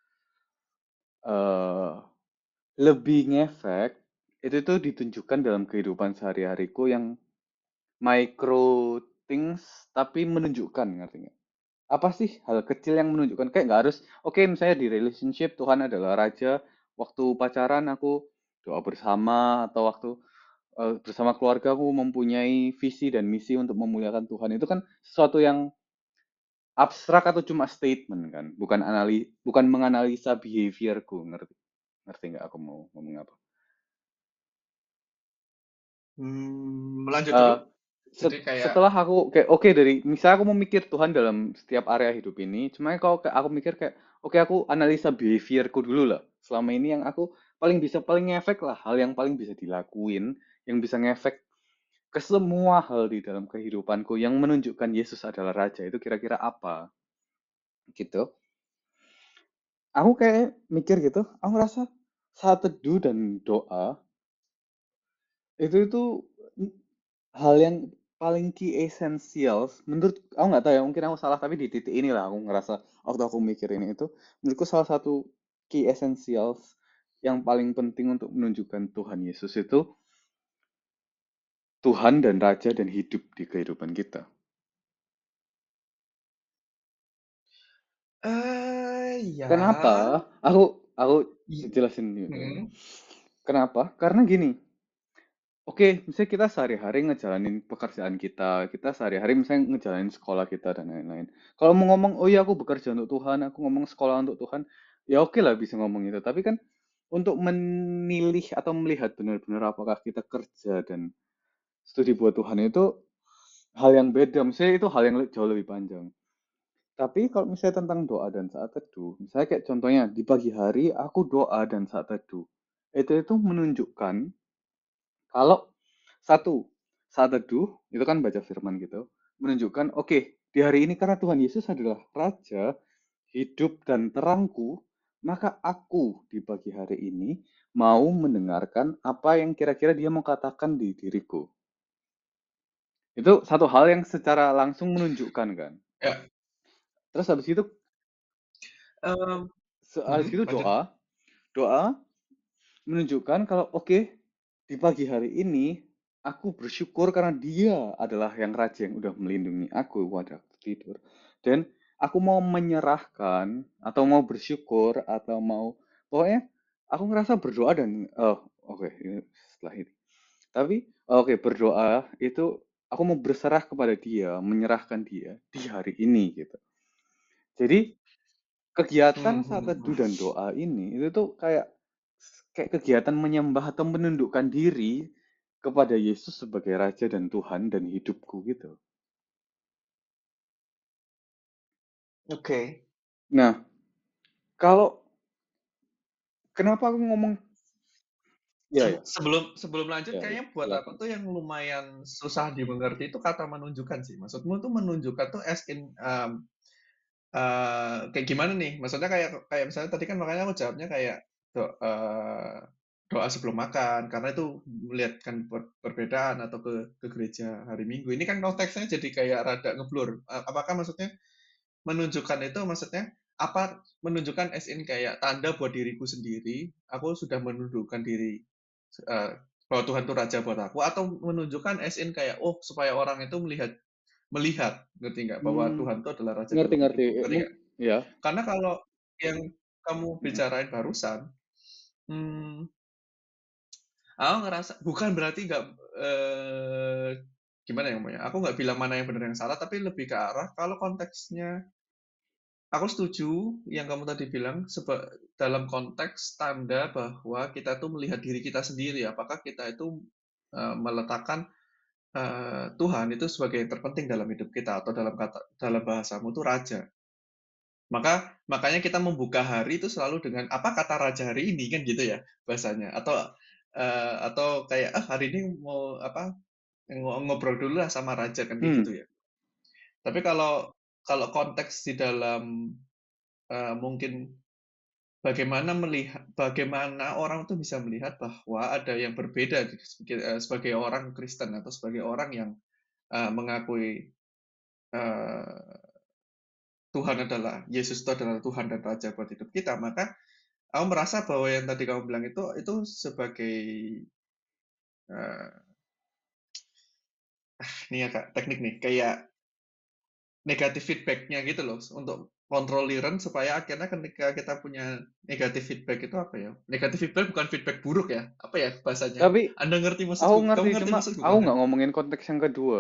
eh lebih ngefek itu tuh ditunjukkan dalam kehidupan sehari-hariku yang micro things tapi menunjukkan, ngerti nggak? Apa sih hal kecil yang menunjukkan kayak nggak harus, oke misalnya di relationship Tuhan adalah raja, waktu pacaran aku doa bersama, atau waktu eh, bersama keluarga aku mempunyai visi dan misi untuk memuliakan Tuhan, itu kan sesuatu yang abstrak atau cuma statement kan, bukan anali bukan menganalisa behaviorku, ngerti ngerti nggak aku mau ngomong apa. Hmm, lanjut dulu. Eh, Jadi set- kayak, setelah aku kayak oke dari misal aku mau mikir Tuhan dalam setiap area hidup ini, cuma kalau kayak aku mikir kayak oke aku analisa behaviorku dulu lah. Selama ini yang aku paling bisa paling ngefek lah, hal yang paling bisa dilakuin, yang bisa ngefek ke semua hal di dalam kehidupanku yang menunjukkan Yesus adalah Raja itu kira-kira apa gitu. Aku kayak mikir gitu, aku rasa saat teduh dan doa itu itu hal yang paling key essentials menurut aku, nggak tahu ya mungkin aku salah, tapi di titik inilah aku ngerasa waktu aku mikir ini itu menurutku salah satu key essentials yang paling penting untuk menunjukkan Tuhan Yesus itu Tuhan dan Raja dan hidup di kehidupan kita. eh Kenapa? ya, Aku aku i- jelasin dulu ya. hmm, Kenapa? Karena gini, oke, misalnya kita sehari-hari ngejalanin pekerjaan kita, kita sehari-hari misalnya ngejalanin sekolah kita dan lain-lain. Kalau mau ngomong, oh iya aku bekerja untuk Tuhan, aku ngomong sekolah untuk Tuhan, ya oke lah bisa ngomong itu. Tapi kan untuk menilih atau melihat benar-benar apakah kita kerja dan studi buat Tuhan itu hal yang beda. Misalnya itu hal yang le- jauh lebih panjang. Tapi kalau misalnya tentang doa dan saat teduh, misalnya kayak contohnya di pagi hari aku doa dan saat teduh, itu itu menunjukkan kalau satu, saat teduh, itu kan baca firman gitu, menunjukkan, oke, okay, di hari ini karena Tuhan Yesus adalah Raja, hidup dan terangku, maka aku di pagi hari ini mau mendengarkan apa yang kira-kira dia mau katakan di diriku. Itu satu hal yang secara langsung menunjukkan kan. ya, Terus habis itu, em, habis mhm, itu lanjut. doa, doa menunjukkan kalau oke, okay, di pagi hari ini aku bersyukur karena dia adalah yang raja yang udah melindungi aku pada waktu tidur. Dan aku mau menyerahkan atau mau bersyukur atau mau pokoknya aku ngerasa berdoa dan oh oke ini setelah ini. Tapi oke berdoa itu aku mau berserah kepada dia, menyerahkan dia di hari ini gitu. Jadi kegiatan Hmm, saat hmm, teduh hmm. dan doa ini itu tuh kayak kayak kegiatan menyembah atau menundukkan diri kepada Yesus sebagai Raja dan Tuhan dan hidupku gitu. Oke. Nah, kalau kenapa aku ngomong ya ya Se- sebelum sebelum lanjut, ya ya kayaknya buat aku silakan. tuh yang lumayan susah dimengerti itu kata menunjukkan sih. Maksudmu tuh menunjukkan tuh as in um, eh, kayak gimana nih? Maksudnya kayak kayak misalnya tadi kan makanya aku jawabnya kayak do, eh, doa sebelum makan karena itu melihat kan per- perbedaan atau ke ke gereja hari Minggu. Ini kan konteksnya jadi kayak rada ngeblur. A- Apakah maksudnya menunjukkan itu maksudnya apa menunjukkan as in kayak tanda buat diriku sendiri, aku sudah menundukkan diri eh, bahwa Tuhan itu raja buat aku atau menunjukkan as in kayak oh supaya orang itu melihat melihat ngerti nggak bahwa Hmm, Tuhan itu adalah raja dalam ngerti-ngerti. hidupku Eh, ngerti mung- nggak? ya. Karena kalau yang kamu Mm-mm. bicarain barusan, hmm, aku ngerasa bukan berarti nggak eh, gimana ya ngomongnya? Aku nggak bilang mana yang benar yang salah, tapi lebih ke arah kalau konteksnya aku setuju yang kamu tadi bilang seba- dalam konteks tanda bahwa kita tuh melihat diri kita sendiri. Apakah kita itu eh, meletakkan eh, Tuhan itu sebagai yang terpenting dalam hidup kita atau dalam kata dalam bahasamu itu raja. Maka makanya kita membuka hari itu selalu dengan apa kata raja hari ini kan gitu ya bahasanya. Atau eh, atau kayak ah hari ini mau apa ngo- ngobrol dulu lah sama raja kan kayak Hmm. gitu ya. Tapi kalau kalau konteks di dalam eh, mungkin bagaimana melihat bagaimana orang tuh bisa melihat bahwa ada yang berbeda sebagai, eh, sebagai orang Kristen atau sebagai orang yang eh, mengakui eh, Tuhan adalah Yesus itu adalah Tuhan dan Raja buat hidup kita, maka aku merasa bahwa yang tadi kamu bilang itu itu sebagai eh, ini ya kak teknik nih kayak negatif feedbacknya gitu loh untuk kontroliran supaya akhirnya ketika kita punya negatif feedback itu apa ya negatif feedback bukan feedback buruk ya apa ya bahasanya Tapi Anda ngerti aku maksudku kamu ngerti ngerti cuma maksudku aku kan nggak Han? ngomongin konteks yang kedua.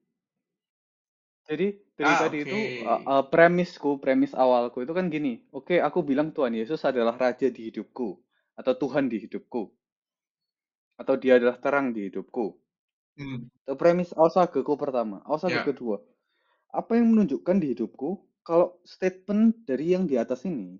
Jadi dari Ah tadi oke. itu uh, uh, premisku, premis awalku itu kan gini. Oke, aku bilang Tuhan Yesus adalah Raja di hidupku atau Tuhan di hidupku atau Dia adalah terang di hidupku. Hmm, Itu premis Ausageku pertama. Aussage ya kedua, apa yang menunjukkan di hidupku kalau statement dari yang di atas ini?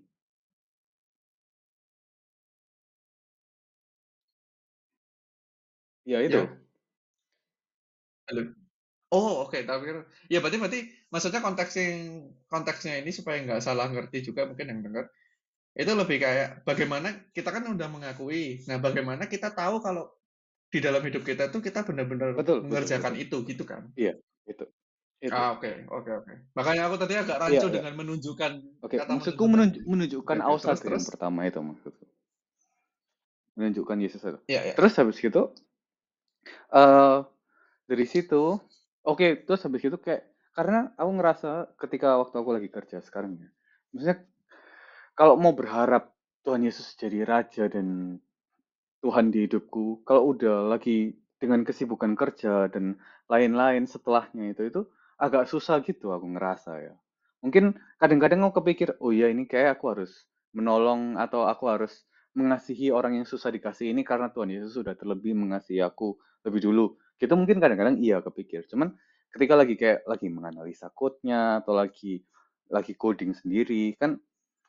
Ya itu. ya halo. Oh oke tapi ya berarti berarti maksudnya konteks yang konteksnya ini supaya nggak salah ngerti juga mungkin yang dengar itu lebih kayak bagaimana kita kan udah mengakui nah bagaimana kita tahu kalau di dalam hidup kita tuh kita benar-benar Betul, betul, mengerjakan betul. itu gitu kan. Iya, itu. Itu. Ah, oke, oke, oke. Makanya aku tadi agak Iya, rancu iya. dengan menunjukkan Oke, kata maksudku menunjukkan menunj- ini. Oke, menunjukkan oke. Terus, Aussage terus? yang pertama itu maksudku. Menunjukkan Yesus itu. Ya, ya. Terus habis gitu, eh dari situ, oke, terus habis itu kayak, karena aku ngerasa ketika waktu aku lagi kerja sekarang ya, maksudnya kalau mau berharap Tuhan Yesus jadi Raja dan Tuhan di hidupku, kalau udah lagi dengan kesibukan kerja dan lain-lain setelahnya itu, itu agak susah gitu aku ngerasa ya. Mungkin kadang-kadang aku kepikir, oh iya ini kayak aku harus menolong atau aku harus mengasihi orang yang susah dikasih ini karena Tuhan Yesus sudah terlebih mengasihi aku lebih dulu. Gitu mungkin kadang-kadang iya kepikir. Cuman ketika lagi kayak lagi menganalisa code-nya atau lagi lagi coding sendiri kan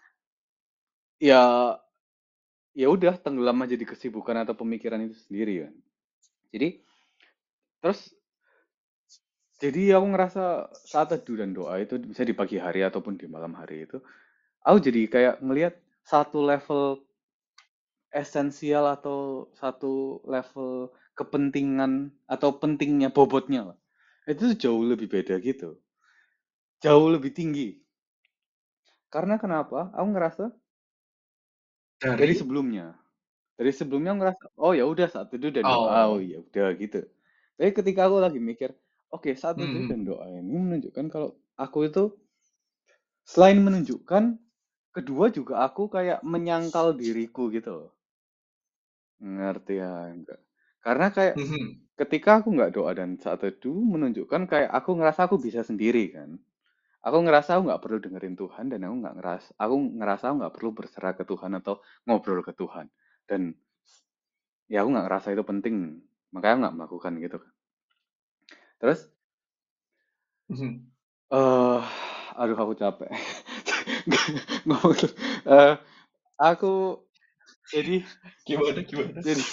ya ya udah tenggelam aja di kesibukan atau pemikiran itu sendiri kan. Jadi terus jadi aku ngerasa saat teduh dan doa itu bisa di pagi hari ataupun di malam hari itu, aku jadi kayak ngelihat satu level esensial atau satu level kepentingan atau pentingnya bobotnya lah. Itu jauh lebih beda gitu. Jauh lebih tinggi. Karena kenapa? Aku ngerasa dari Dari? sebelumnya. Dari sebelumnya ngerasa, oh ya udah saat teduh dan doa, oh Oh. ya udah gitu. Tapi ketika aku lagi mikir, oke saat Hmm, teduh hmm, dan hmm. doa ini menunjukkan kalau aku itu selain menunjukkan, kedua juga aku kayak menyangkal diriku gitu loh. Ngerti ya enggak? Karena kayak Hmm, hmm. ketika aku nggak doa dan saat teduh menunjukkan kayak aku ngerasa aku bisa sendiri kan. Aku ngerasa aku nggak perlu dengerin Tuhan dan aku nggak ngerasa aku ngerasa aku nggak perlu berserah ke Tuhan atau ngobrol ke Tuhan. Dan ya aku nggak ngerasa itu penting, makanya aku nggak melakukan gitu kan. Terus, Hmm. eh aduh aku capek. Ngomong tuh. Eh, aku jadi Gimana, gimana? jadi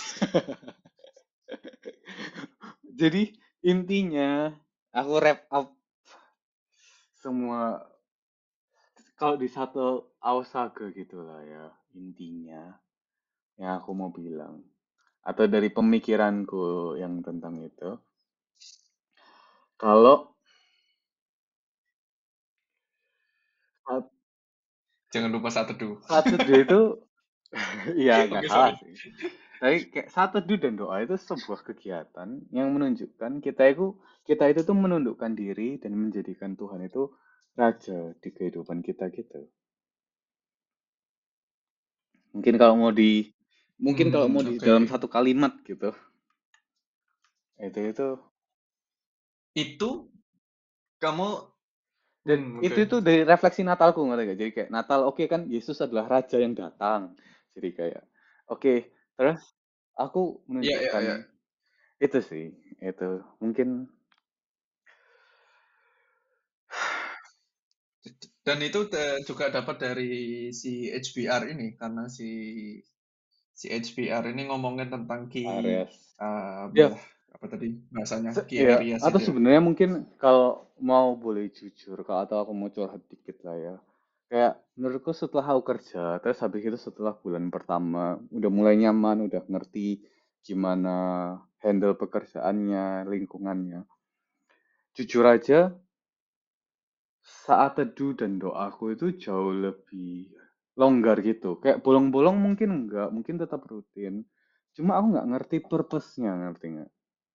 jadi intinya aku wrap up semua kalau di satu ausaga gitu lah ya intinya yang aku mau bilang atau dari pemikiranku yang tentang itu kalau saat, Jangan lupa saat teduh. saat teduh itu ya nggak Oke, salah sorry. sih. Tapi kayak saat teduh dan doa itu sebuah kegiatan yang menunjukkan kita itu kita itu tuh menundukkan diri dan menjadikan Tuhan itu raja di kehidupan kita gitu. Mungkin kalau mau di mungkin kalau Hmm, mau di oke. dalam satu kalimat gitu. Itu itu Itu kamu, dan hmm, oke. itu itu dari refleksi Natalku ngerti gak? Jadi kayak Natal oke kan Yesus adalah raja yang datang. Jadi kayak oke, terus aku Iya, iya, menunjukkan iya. itu sih, itu mungkin Dan itu eh, juga dapat dari si H B R ini karena si si H B R ini ngomongin tentang key Aries. eh, Ya, apa tadi bahasanya Se- key ya, areas atau itu ya. sebenarnya mungkin kalau mau boleh jujur, kalau atau aku mau curhat dikit lah ya. Kayak menurutku setelah aku kerja, terus habis itu setelah bulan pertama, udah mulai nyaman, udah ngerti gimana handle pekerjaannya, lingkungannya. Jujur aja, saat teduh dan doaku itu jauh lebih longgar gitu. Kayak bolong-bolong mungkin enggak, mungkin tetap rutin. Cuma aku nggak ngerti purpose-nya, ngerti nggak?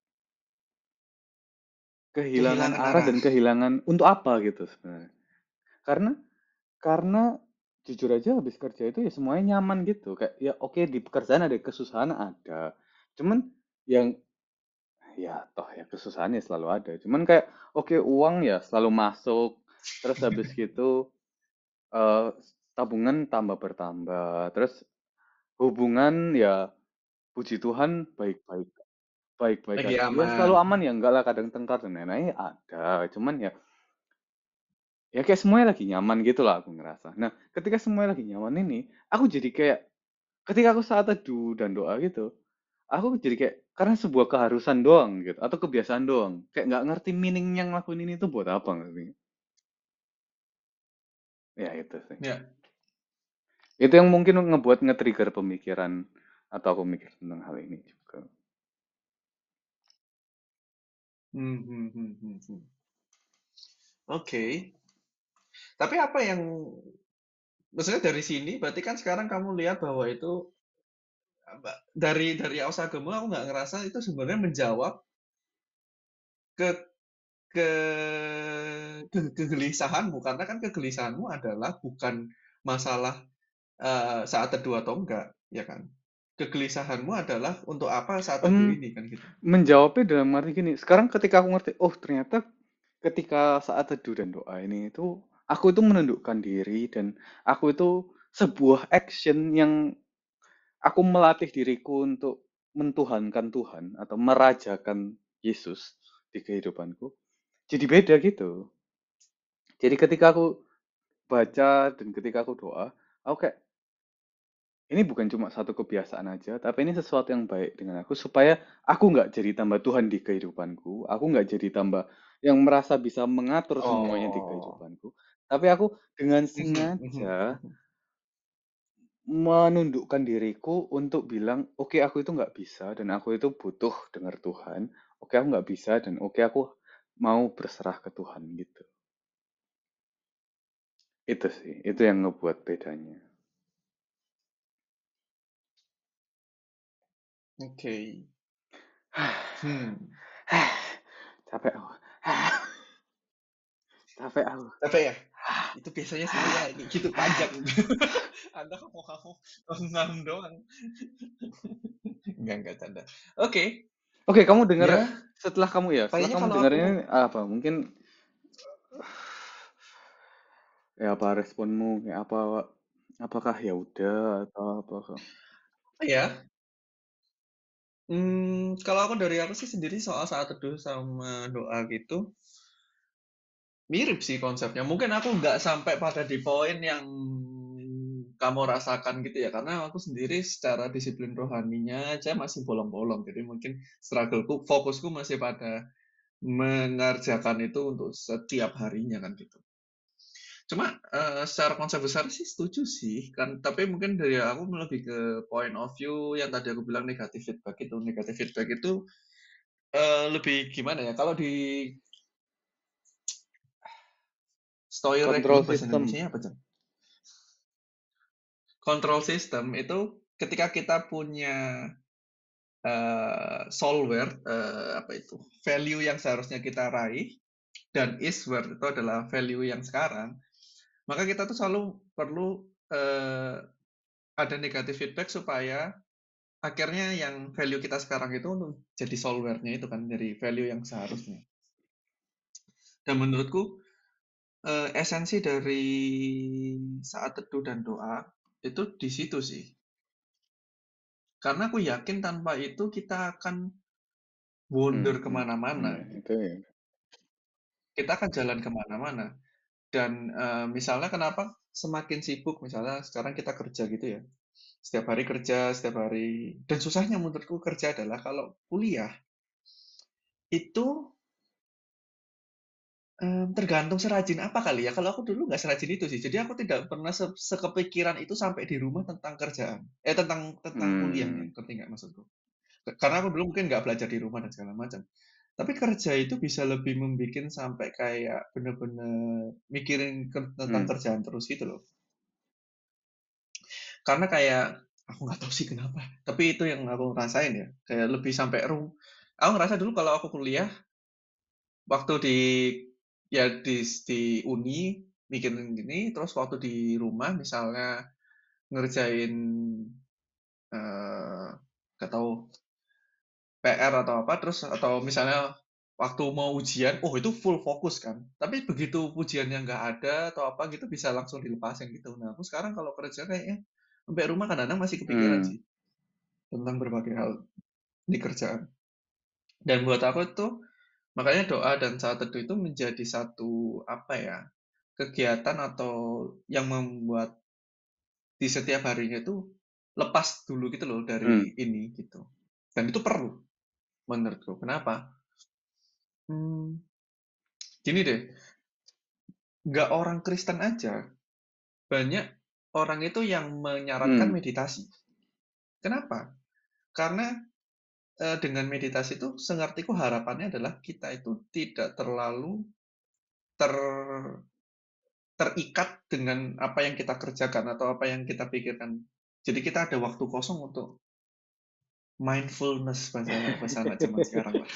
Kehilangan Kehilangan arah arah. dan kehilangan untuk apa gitu sebenarnya. Karena karena jujur aja habis kerja itu ya semuanya nyaman gitu. Kayak ya oke di pekerjaan ada kesusahan ada. Cuman yang ya toh ya kesusahannya selalu ada. Cuman kayak oke uang ya selalu masuk. Terus habis gitu eh, tabungan tambah bertambah. Terus hubungan ya puji Tuhan baik-baik baik-baik Lagi aja. Ya aman. selalu aman ya enggak lah kadang tengkar dan lain-lain ada. Cuman ya ya kayak semuanya lagi nyaman gitu lah aku ngerasa. Nah, ketika semuanya lagi nyaman ini, aku jadi kayak ketika aku saat teduh dan doa gitu, aku jadi kayak karena sebuah keharusan doang gitu atau kebiasaan doang. Kayak nggak ngerti meaning yang ngelakuin ini tuh buat apa ngerti? Ya itu sih. Ya. Itu yang mungkin ngebuat nge-trigger pemikiran atau aku mikir tentang hal ini juga. Hmm, hmm, hmm, hmm, hmm. Oke. Tapi apa yang maksudnya dari sini berarti kan sekarang kamu lihat bahwa itu apa, dari dari Ausagemu aku nggak ngerasa itu sebenarnya menjawab ke ke ke- kegelisahanmu karena kan kegelisahanmu adalah bukan masalah eh, saat teduh atau enggak, ya kan? Kegelisahanmu adalah untuk apa saat teduh Em, ini kan gitu. menjawabnya dalam arti gini, sekarang ketika aku ngerti, oh ternyata ketika saat teduh dan doa ini itu aku itu menundukkan diri dan aku itu sebuah action yang aku melatih diriku untuk mentuhankan Tuhan atau merajakan Yesus di kehidupanku. Jadi beda gitu. Jadi ketika aku baca dan ketika aku doa, aku kayak ini bukan cuma satu kebiasaan aja, tapi ini sesuatu yang baik dengan aku supaya aku nggak jadi tambah Tuhan di kehidupanku, aku nggak jadi tambah yang merasa bisa mengatur semuanya di Oh. kehidupanku, tapi aku dengan Mhm, mhm, sengaja mhm. menundukkan diriku untuk bilang, oke aku itu nggak bisa dan aku itu butuh dengar Tuhan, oke aku nggak bisa dan oke aku mau berserah ke Tuhan gitu. Itu sih, itu yang ngebuat bedanya. Oke. Hmm. Capek aku. Capek aku. Capek ya? Itu biasanya saya kayak gitu panjang. Anda kok mau kamu ngam doang. Enggak, enggak canda. Oke. Oke, kamu dengar Ya, setelah kamu ya, setelah kayaknya kamu kalau dengar aku ini apa? Mungkin ya apa responmu? Ya apa? Apakah ya udah atau apa? ya, hmm, kalau aku dari aku sih sendiri soal saat teduh sama doa gitu, mirip sih konsepnya. Mungkin aku nggak sampai pada di poin yang kamu rasakan gitu ya, karena aku sendiri secara disiplin rohaninya aja masih bolong-bolong. Jadi mungkin struggleku, fokusku masih pada mengerjakan itu untuk setiap harinya kan gitu. Cuma eh, secara konsep besar sih setuju sih kan, tapi mungkin dari aku lebih ke point of view yang tadi aku bilang negatif feedback itu. Negatif feedback itu eh, lebih gimana ya? Kalau di story Kontrol regul bahasa sistem. Indonesia apa Chan? Control system itu ketika kita punya eh, solver eh, apa itu value yang seharusnya kita raih dan is where itu adalah value yang sekarang, maka kita tuh selalu perlu eh, ada negatif feedback supaya akhirnya yang value kita sekarang itu untuk jadi solvernya itu kan dari value yang seharusnya. Dan menurutku eh, esensi dari saat teduh dan doa itu di situ sih. Karena aku yakin tanpa itu kita akan Hmm, wander hmm. kemana-mana. Ya, itu ya. Kita akan jalan kemana-mana. Dan eh, misalnya kenapa semakin sibuk, misalnya sekarang kita kerja gitu ya. Setiap hari kerja, setiap hari. Dan susahnya menurutku kerja adalah kalau kuliah, itu Mmm, tergantung serajin apa kali ya, kalau aku dulu nggak serajin itu sih. Jadi aku tidak pernah se sekepikiran itu sampai di rumah tentang kerjaan. Eh, tentang tentang kuliahnya, Hmm, ngerti nggak maksudku? Ke karena aku dulu mungkin nggak belajar di rumah dan segala macam. Tapi kerja itu bisa lebih membikin sampai kayak bener-bener mikirin ker tentang hmm, kerjaan terus gitu loh. Karena kayak, aku nggak tahu sih kenapa, tapi itu yang aku rasain ya, kayak lebih sampai rum aku ngerasa dulu kalau aku kuliah, waktu di ya di di uni mikirin gini, terus waktu di rumah misalnya ngerjain eh nggak tahu P R atau apa, terus atau misalnya waktu mau ujian, oh itu full fokus kan. Tapi begitu ujiannya nggak ada atau apa gitu bisa langsung dilepasin gitu. Nah aku sekarang kalau kerja kayaknya sampai rumah kadang-kadang masih kepikiran hmm, sih tentang berbagai hal di kerjaan. Dan buat aku tuh makanya doa dan saat teduh itu menjadi satu apa ya kegiatan atau yang membuat di setiap harinya itu lepas dulu gitu loh dari hmm, ini gitu. Dan itu perlu menurutku. Kenapa? Hmm, gini deh, nggak orang Kristen aja, banyak orang itu yang menyarankan hmm, meditasi. Kenapa? Karena eh, dengan meditasi itu, sengertiku harapannya adalah kita itu tidak terlalu ter terikat dengan apa yang kita kerjakan atau apa yang kita pikirkan. Jadi kita ada waktu kosong untuk mindfulness bahasa bahasa anak zaman sekarang lah.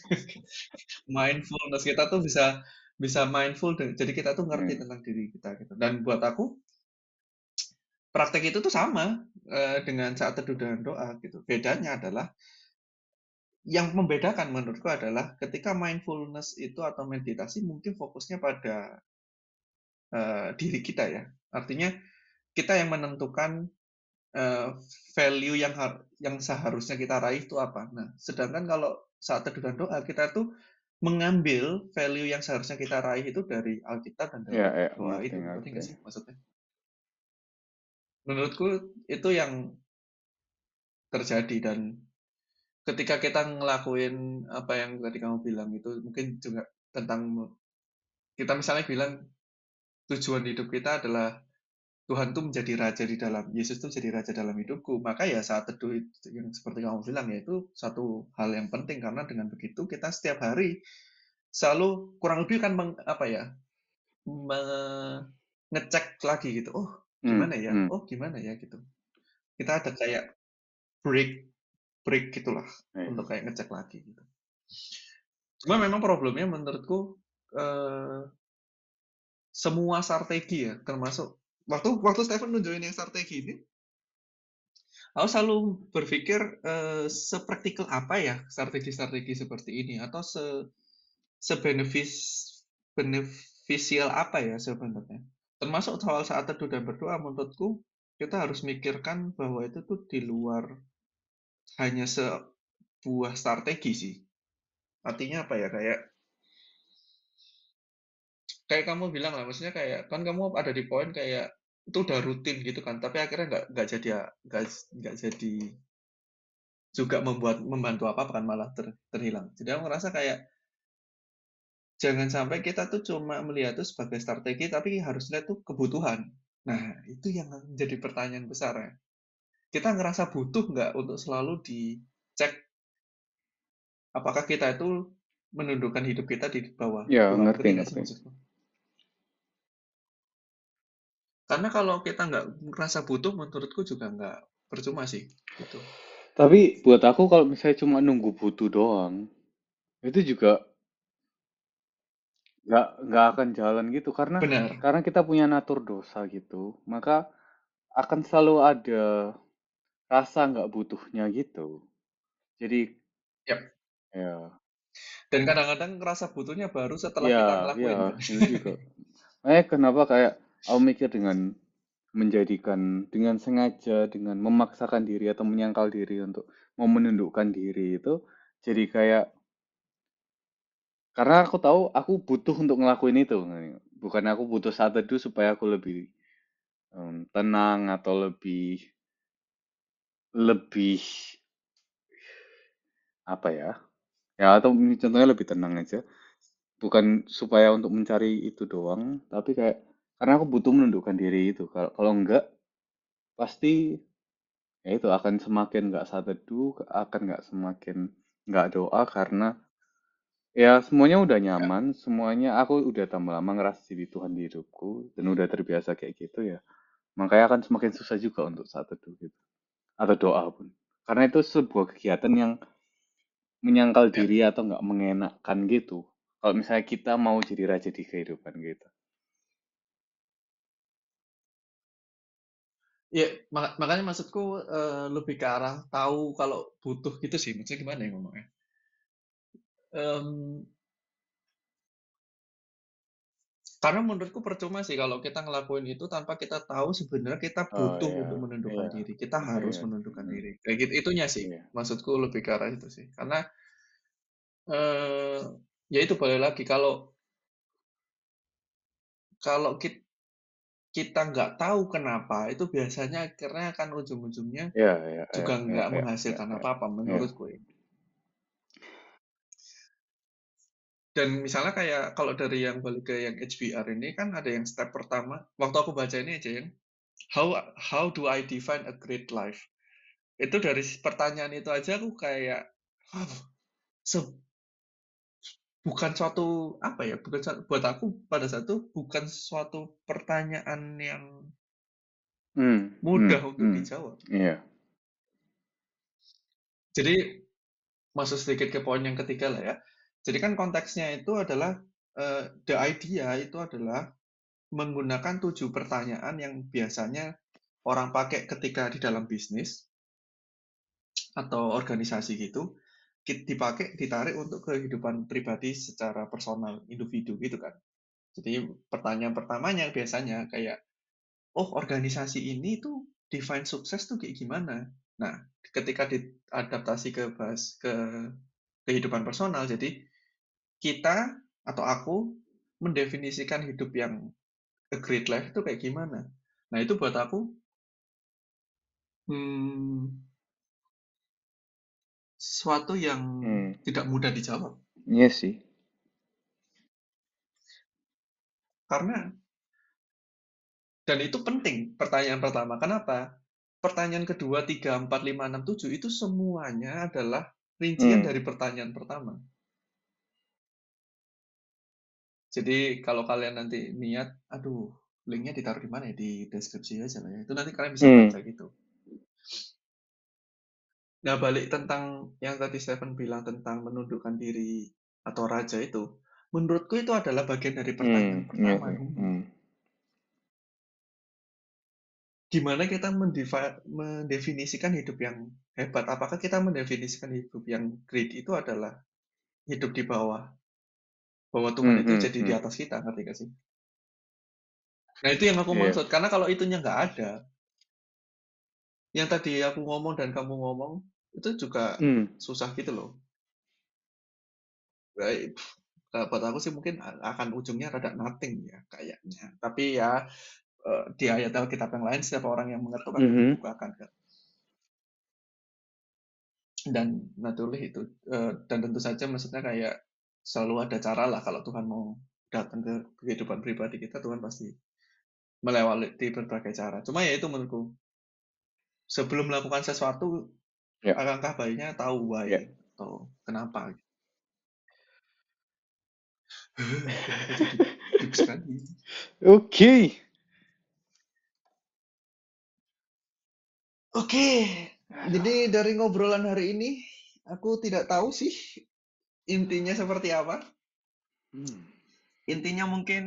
Mindfulness kita tuh bisa bisa mindful dan jadi kita tuh ngerti hmm, tentang diri kita gitu. Dan buat aku praktek itu tuh sama eh, dengan saat teduh dan doa gitu. Bedanya adalah yang membedakan menurutku adalah ketika mindfulness itu atau meditasi mungkin fokusnya pada eh, diri kita ya. Artinya kita yang menentukan eh, value yang har- yang seharusnya kita raih itu apa. Nah, sedangkan kalau saat teduh dan doa kita tuh mengambil value yang seharusnya kita raih itu dari Alkitab dan ya, dari ya, doa ngerti, itu. Ngerti ngerti. nggak sih maksudnya? Menurutku itu yang terjadi dan ketika kita ngelakuin apa yang tadi kamu bilang itu mungkin juga tentang kita misalnya bilang tujuan hidup kita adalah Tuhan tuh menjadi raja di dalam Yesus tuh jadi raja dalam hidupku. Maka ya saat teduh itu yang seperti kamu bilang ya itu satu hal yang penting karena dengan begitu kita setiap hari selalu kurang lebih kan meng, apa ya ngecek lagi gitu. Oh, Hmm, gimana ya? hmm, Oh, gimana ya gitu. Kita ada kayak break break gitulah Iya. untuk kayak ngecek lagi gitu. Cuma memang problemnya menurutku eh, semua strategi ya, termasuk waktu waktu Stephen nunjukin yang strategi ini, aku selalu berpikir eh, sepraktikal apa ya strategi-strategi seperti ini atau se sebenefis benefisial apa ya sebenarnya. Termasuk soal saat teduh dan berdoa menurutku kita harus mikirkan bahwa itu tuh di luar hanya sebuah strategi sih. Artinya apa ya kayak kayak kamu bilang lah, maksudnya kayak kan kamu ada di poin kayak itu udah rutin gitu kan, tapi akhirnya nggak nggak jadi nggak nggak jadi juga membuat membantu apa apa kan malah ter, terhilang. Jadi aku ngerasa kayak jangan sampai kita tuh cuma melihat itu sebagai strategi, tapi harus lihat tuh kebutuhan. Nah itu yang menjadi pertanyaan besar ya. Kita ngerasa butuh nggak untuk selalu dicek apakah kita itu menundukkan hidup kita di bawah Ya, doa. ngerti, Ngerti nggak sih ngerti. maksudku? Karena kalau kita nggak merasa butuh, menurutku juga nggak percuma sih, gitu. Tapi buat aku kalau misalnya cuma nunggu butuh doang, itu juga nggak nggak akan jalan gitu karena Benar. karena kita punya natur dosa gitu, maka akan selalu ada rasa nggak butuhnya gitu. Jadi Yap. ya, Dan kadang-kadang ngerasa butuhnya baru setelah kita ya, ngelakuin ya, kan. itu juga. Eh, kenapa kayak aku mikir dengan menjadikan dengan sengaja dengan memaksakan diri atau menyangkal diri untuk mau menundukkan diri itu jadi kayak karena aku tahu aku butuh untuk ngelakuin itu, bukan aku butuh saat teduh supaya aku lebih em, tenang atau lebih lebih apa ya ya atau ini contohnya lebih tenang aja, bukan supaya untuk mencari itu doang, tapi kayak karena aku butuh menundukkan diri itu. Kalau kalau enggak pasti ya itu akan semakin nggak saat teduh, akan nggak semakin nggak doa karena ya semuanya udah Ya. nyaman, semuanya aku udah tambah lama ngerasa jadi Tuhan di hidupku dan udah terbiasa kayak gitu ya. Makanya akan semakin susah juga untuk saat teduh gitu atau doa pun. Karena itu sebuah kegiatan yang menyangkal Ya. diri atau nggak mengenakkan gitu. Kalau misalnya kita mau jadi raja di kehidupan gitu. Ya, mak- makanya maksudku eh, lebih ke arah tahu kalau butuh gitu sih. Maksudnya gimana ya ngomongnya? Em, karena menurutku percuma sih kalau kita ngelakuin itu tanpa kita tahu sebenarnya kita Oh butuh iya, untuk menundukkan iya, diri. Kita harus iya, menundukkan hmm, diri. Kayak gitu, itunya sih. iya, Maksudku lebih ke arah itu sih. Karena eh, ya itu balik lagi kalau kalau kita kita nggak tahu kenapa itu biasanya akhirnya akan ujung-ujungnya iya, iya, iya, juga iya, nggak iya, iya, menghasilkan iya, apa-apa iya. menurutku ya. Dan misalnya kayak kalau dari yang balik ke yang H B R ini kan ada yang step pertama waktu aku baca ini aja yang how how do I define a great life, itu dari pertanyaan itu aja aku kayak wow, se- bukan suatu apa ya bukan suatu- buat aku pada saat itu bukan suatu pertanyaan yang Hmm, hmm, mudah untuk hmm, dijawab. iya, Jadi masuk sedikit ke poin yang ketiga lah ya. Jadi kan konteksnya itu adalah eh, the idea itu adalah menggunakan tujuh pertanyaan yang biasanya orang pakai ketika di dalam bisnis atau organisasi gitu, dipakai ditarik untuk kehidupan pribadi secara personal individu gitu kan. Jadi pertanyaan pertamanya biasanya kayak, oh organisasi ini tuh define sukses tuh kayak gimana? Nah, ketika diadaptasi ke bahas ke kehidupan personal, jadi kita atau aku mendefinisikan hidup yang a great life itu kayak gimana. Nah, itu buat aku hmm, sesuatu yang hmm, tidak mudah dijawab. iya sih, Karena, dan itu penting pertanyaan pertama. Kenapa? Pertanyaan kedua, tiga, empat, lima, enam, tujuh itu semuanya adalah rincian hmm, dari pertanyaan pertama. Jadi kalau kalian nanti niat, aduh, linknya ditaruh di mana ya? Di deskripsi aja lah ya. Itu nanti kalian bisa hmm, baca gitu. Nah, balik tentang yang tadi Stephen bilang tentang menundukkan diri atau raja itu, menurutku itu adalah bagian dari pertanyaan Hmm, iya pertama sih. dulu. Hmm. Gimana kita mendefa- mendefinisikan hidup yang hebat? Apakah kita mendefinisikan hidup yang great itu adalah hidup di bawah, bahwa Tuhan Hmm, itu hmm, jadi di hmm. atas kita, ngerti gak sih? Nah, itu yang aku Iya. maksud. Karena kalau itunya nggak ada, yang tadi aku ngomong dan kamu ngomong, itu juga Hmm, susah gitu loh. Baik, eh, buat aku sih mungkin akan ujungnya rada nothing ya kayaknya. Tapi ya eh, di ayat Alkitab yang lain setiap orang yang mengetuk akan mhm. dibukakan kan. Dan naturally itu eh, dan tentu saja maksudnya kayak selalu ada cara lah kalau Tuhan mau datang ke kehidupan pribadi kita, Tuhan pasti melewati berbagai cara. Cuma ya itu menurutku sebelum melakukan sesuatu Ya, alangkah baiknya tahu ya. why atau kenapa. Kenapa jadi deep sekali? Oke. Oke, Aduh. jadi dari ngobrolan hari ini, aku tidak tahu sih intinya seperti apa. Hmm. Intinya mungkin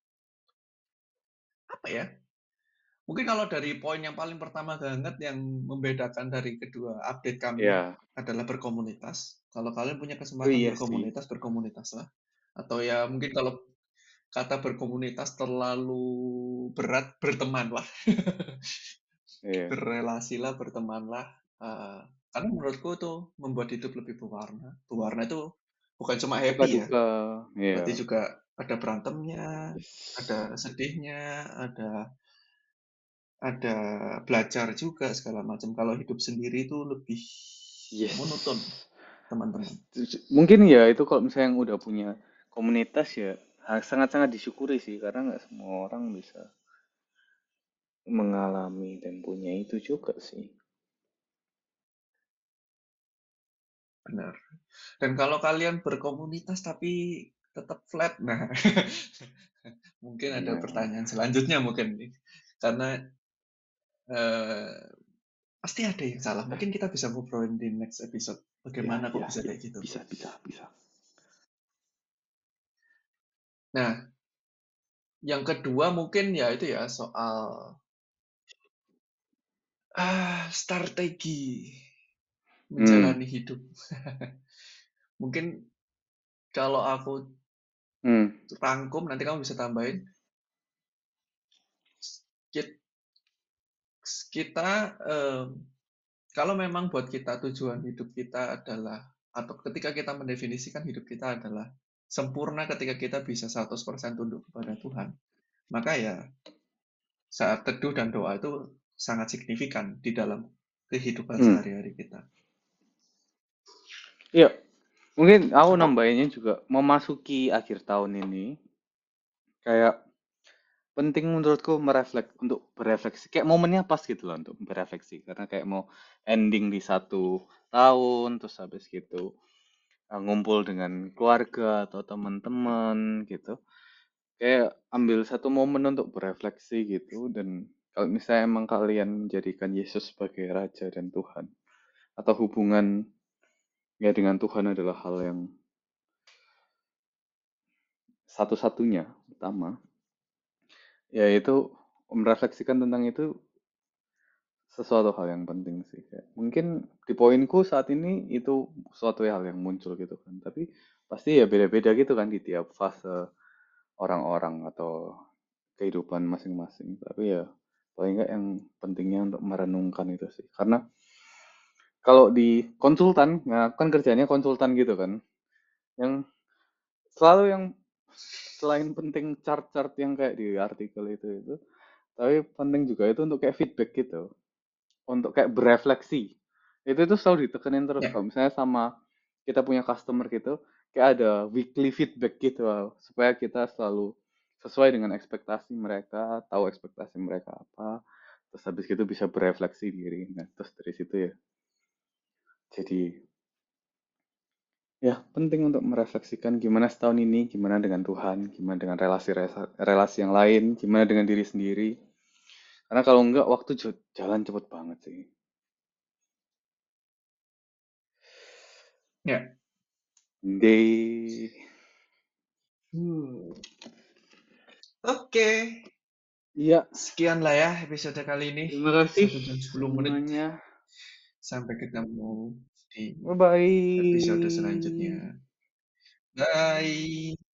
apa ya? Mungkin kalau dari poin yang paling pertama banget yang membedakan dari kedua update kami Ya. adalah berkomunitas. Kalau kalian punya Oh kesempatan iya sih. berkomunitas, berkomunitaslah. Atau ya mungkin kalau kata berkomunitas terlalu berat, bertemanlah. Iya. Berrelasilah, bertemanlah. Eh, karena menurutku itu membuat hidup lebih berwarna. Berwarna itu bukan cuma Suka happy ya, duka. Iya. berarti juga ada berantemnya, Yes. ada sedihnya, ada ada belajar juga segala macam. Kalau hidup sendiri itu lebih monoton, Yes. teman-teman. Mungkin ya itu kalau misalnya yang udah punya komunitas ya ha- sangat-sangat disyukuri sih karena nggak semua orang bisa mengalami dan punya itu juga sih. Benar. Dan kalau kalian berkomunitas tapi tetap flat, nah mungkin ada Nah, pertanyaan selanjutnya mungkin nih. Karena eh, pasti ada yang salah. Mungkin kita bisa ngobrolin di next episode. ya, Bagaimana kok ya, bisa ya, kayak gitu? bisa, bisa, bisa. Nah, yang kedua mungkin ya itu ya soal ah strategi Hmm, menjalani hidup. Mungkin kalau aku hmm, rangkum nanti kamu bisa tambahin. Kit- Kita em, kalau memang buat kita tujuan hidup kita adalah atau ketika kita mendefinisikan hidup kita adalah sempurna ketika kita bisa seratus persen tunduk kepada Tuhan, maka ya saat teduh dan doa itu sangat signifikan di dalam kehidupan hmm. sehari-hari kita. Iya, mungkin aku Cukup? nambahinnya juga memasuki akhir tahun ini kayak penting menurutku mereflek untuk berefleksi kayak momennya pas gitu loh untuk berefleksi karena kayak mau ending di satu tahun terus habis gitu uh, ngumpul dengan keluarga atau teman-teman gitu kayak ambil satu momen untuk berefleksi gitu dan kalau misalnya emang kalian menjadikan Yesus sebagai Raja dan Tuhan atau hubungan ya dengan Tuhan adalah hal yang satu-satunya utama yaitu merefleksikan tentang itu sesuatu hal yang penting sih kayak mungkin di poinku saat ini itu suatu hal yang muncul gitu kan tapi pasti ya beda-beda gitu kan di tiap fase orang-orang atau kehidupan masing-masing tapi ya paling nggak yang pentingnya untuk merenungkan itu sih karena kalau di konsultan ya kan kerjanya konsultan gitu kan yang selalu yang selain penting chart-chart yang kayak di artikel itu itu tapi penting juga itu untuk kayak feedback gitu untuk kayak berefleksi itu tuh selalu ditekenin terus Ya, kalau misalnya sama kita punya customer gitu kayak ada weekly feedback gitu supaya kita selalu sesuai dengan ekspektasi mereka tahu ekspektasi mereka apa terus habis itu bisa berefleksi diri nah terus dari situ ya jadi ya penting untuk merefleksikan gimana setahun ini gimana dengan Tuhan gimana dengan relasi relasi yang lain gimana dengan diri sendiri karena kalau enggak waktu jalan cepet banget sih Ya. Day. Hmm. Oke. Iya, Sekian lah ya episode kali ini. terima kasih Satu jam sepuluh menit. semuanya. Sampai ketemu di Bye-bye. episode selanjutnya. Bye.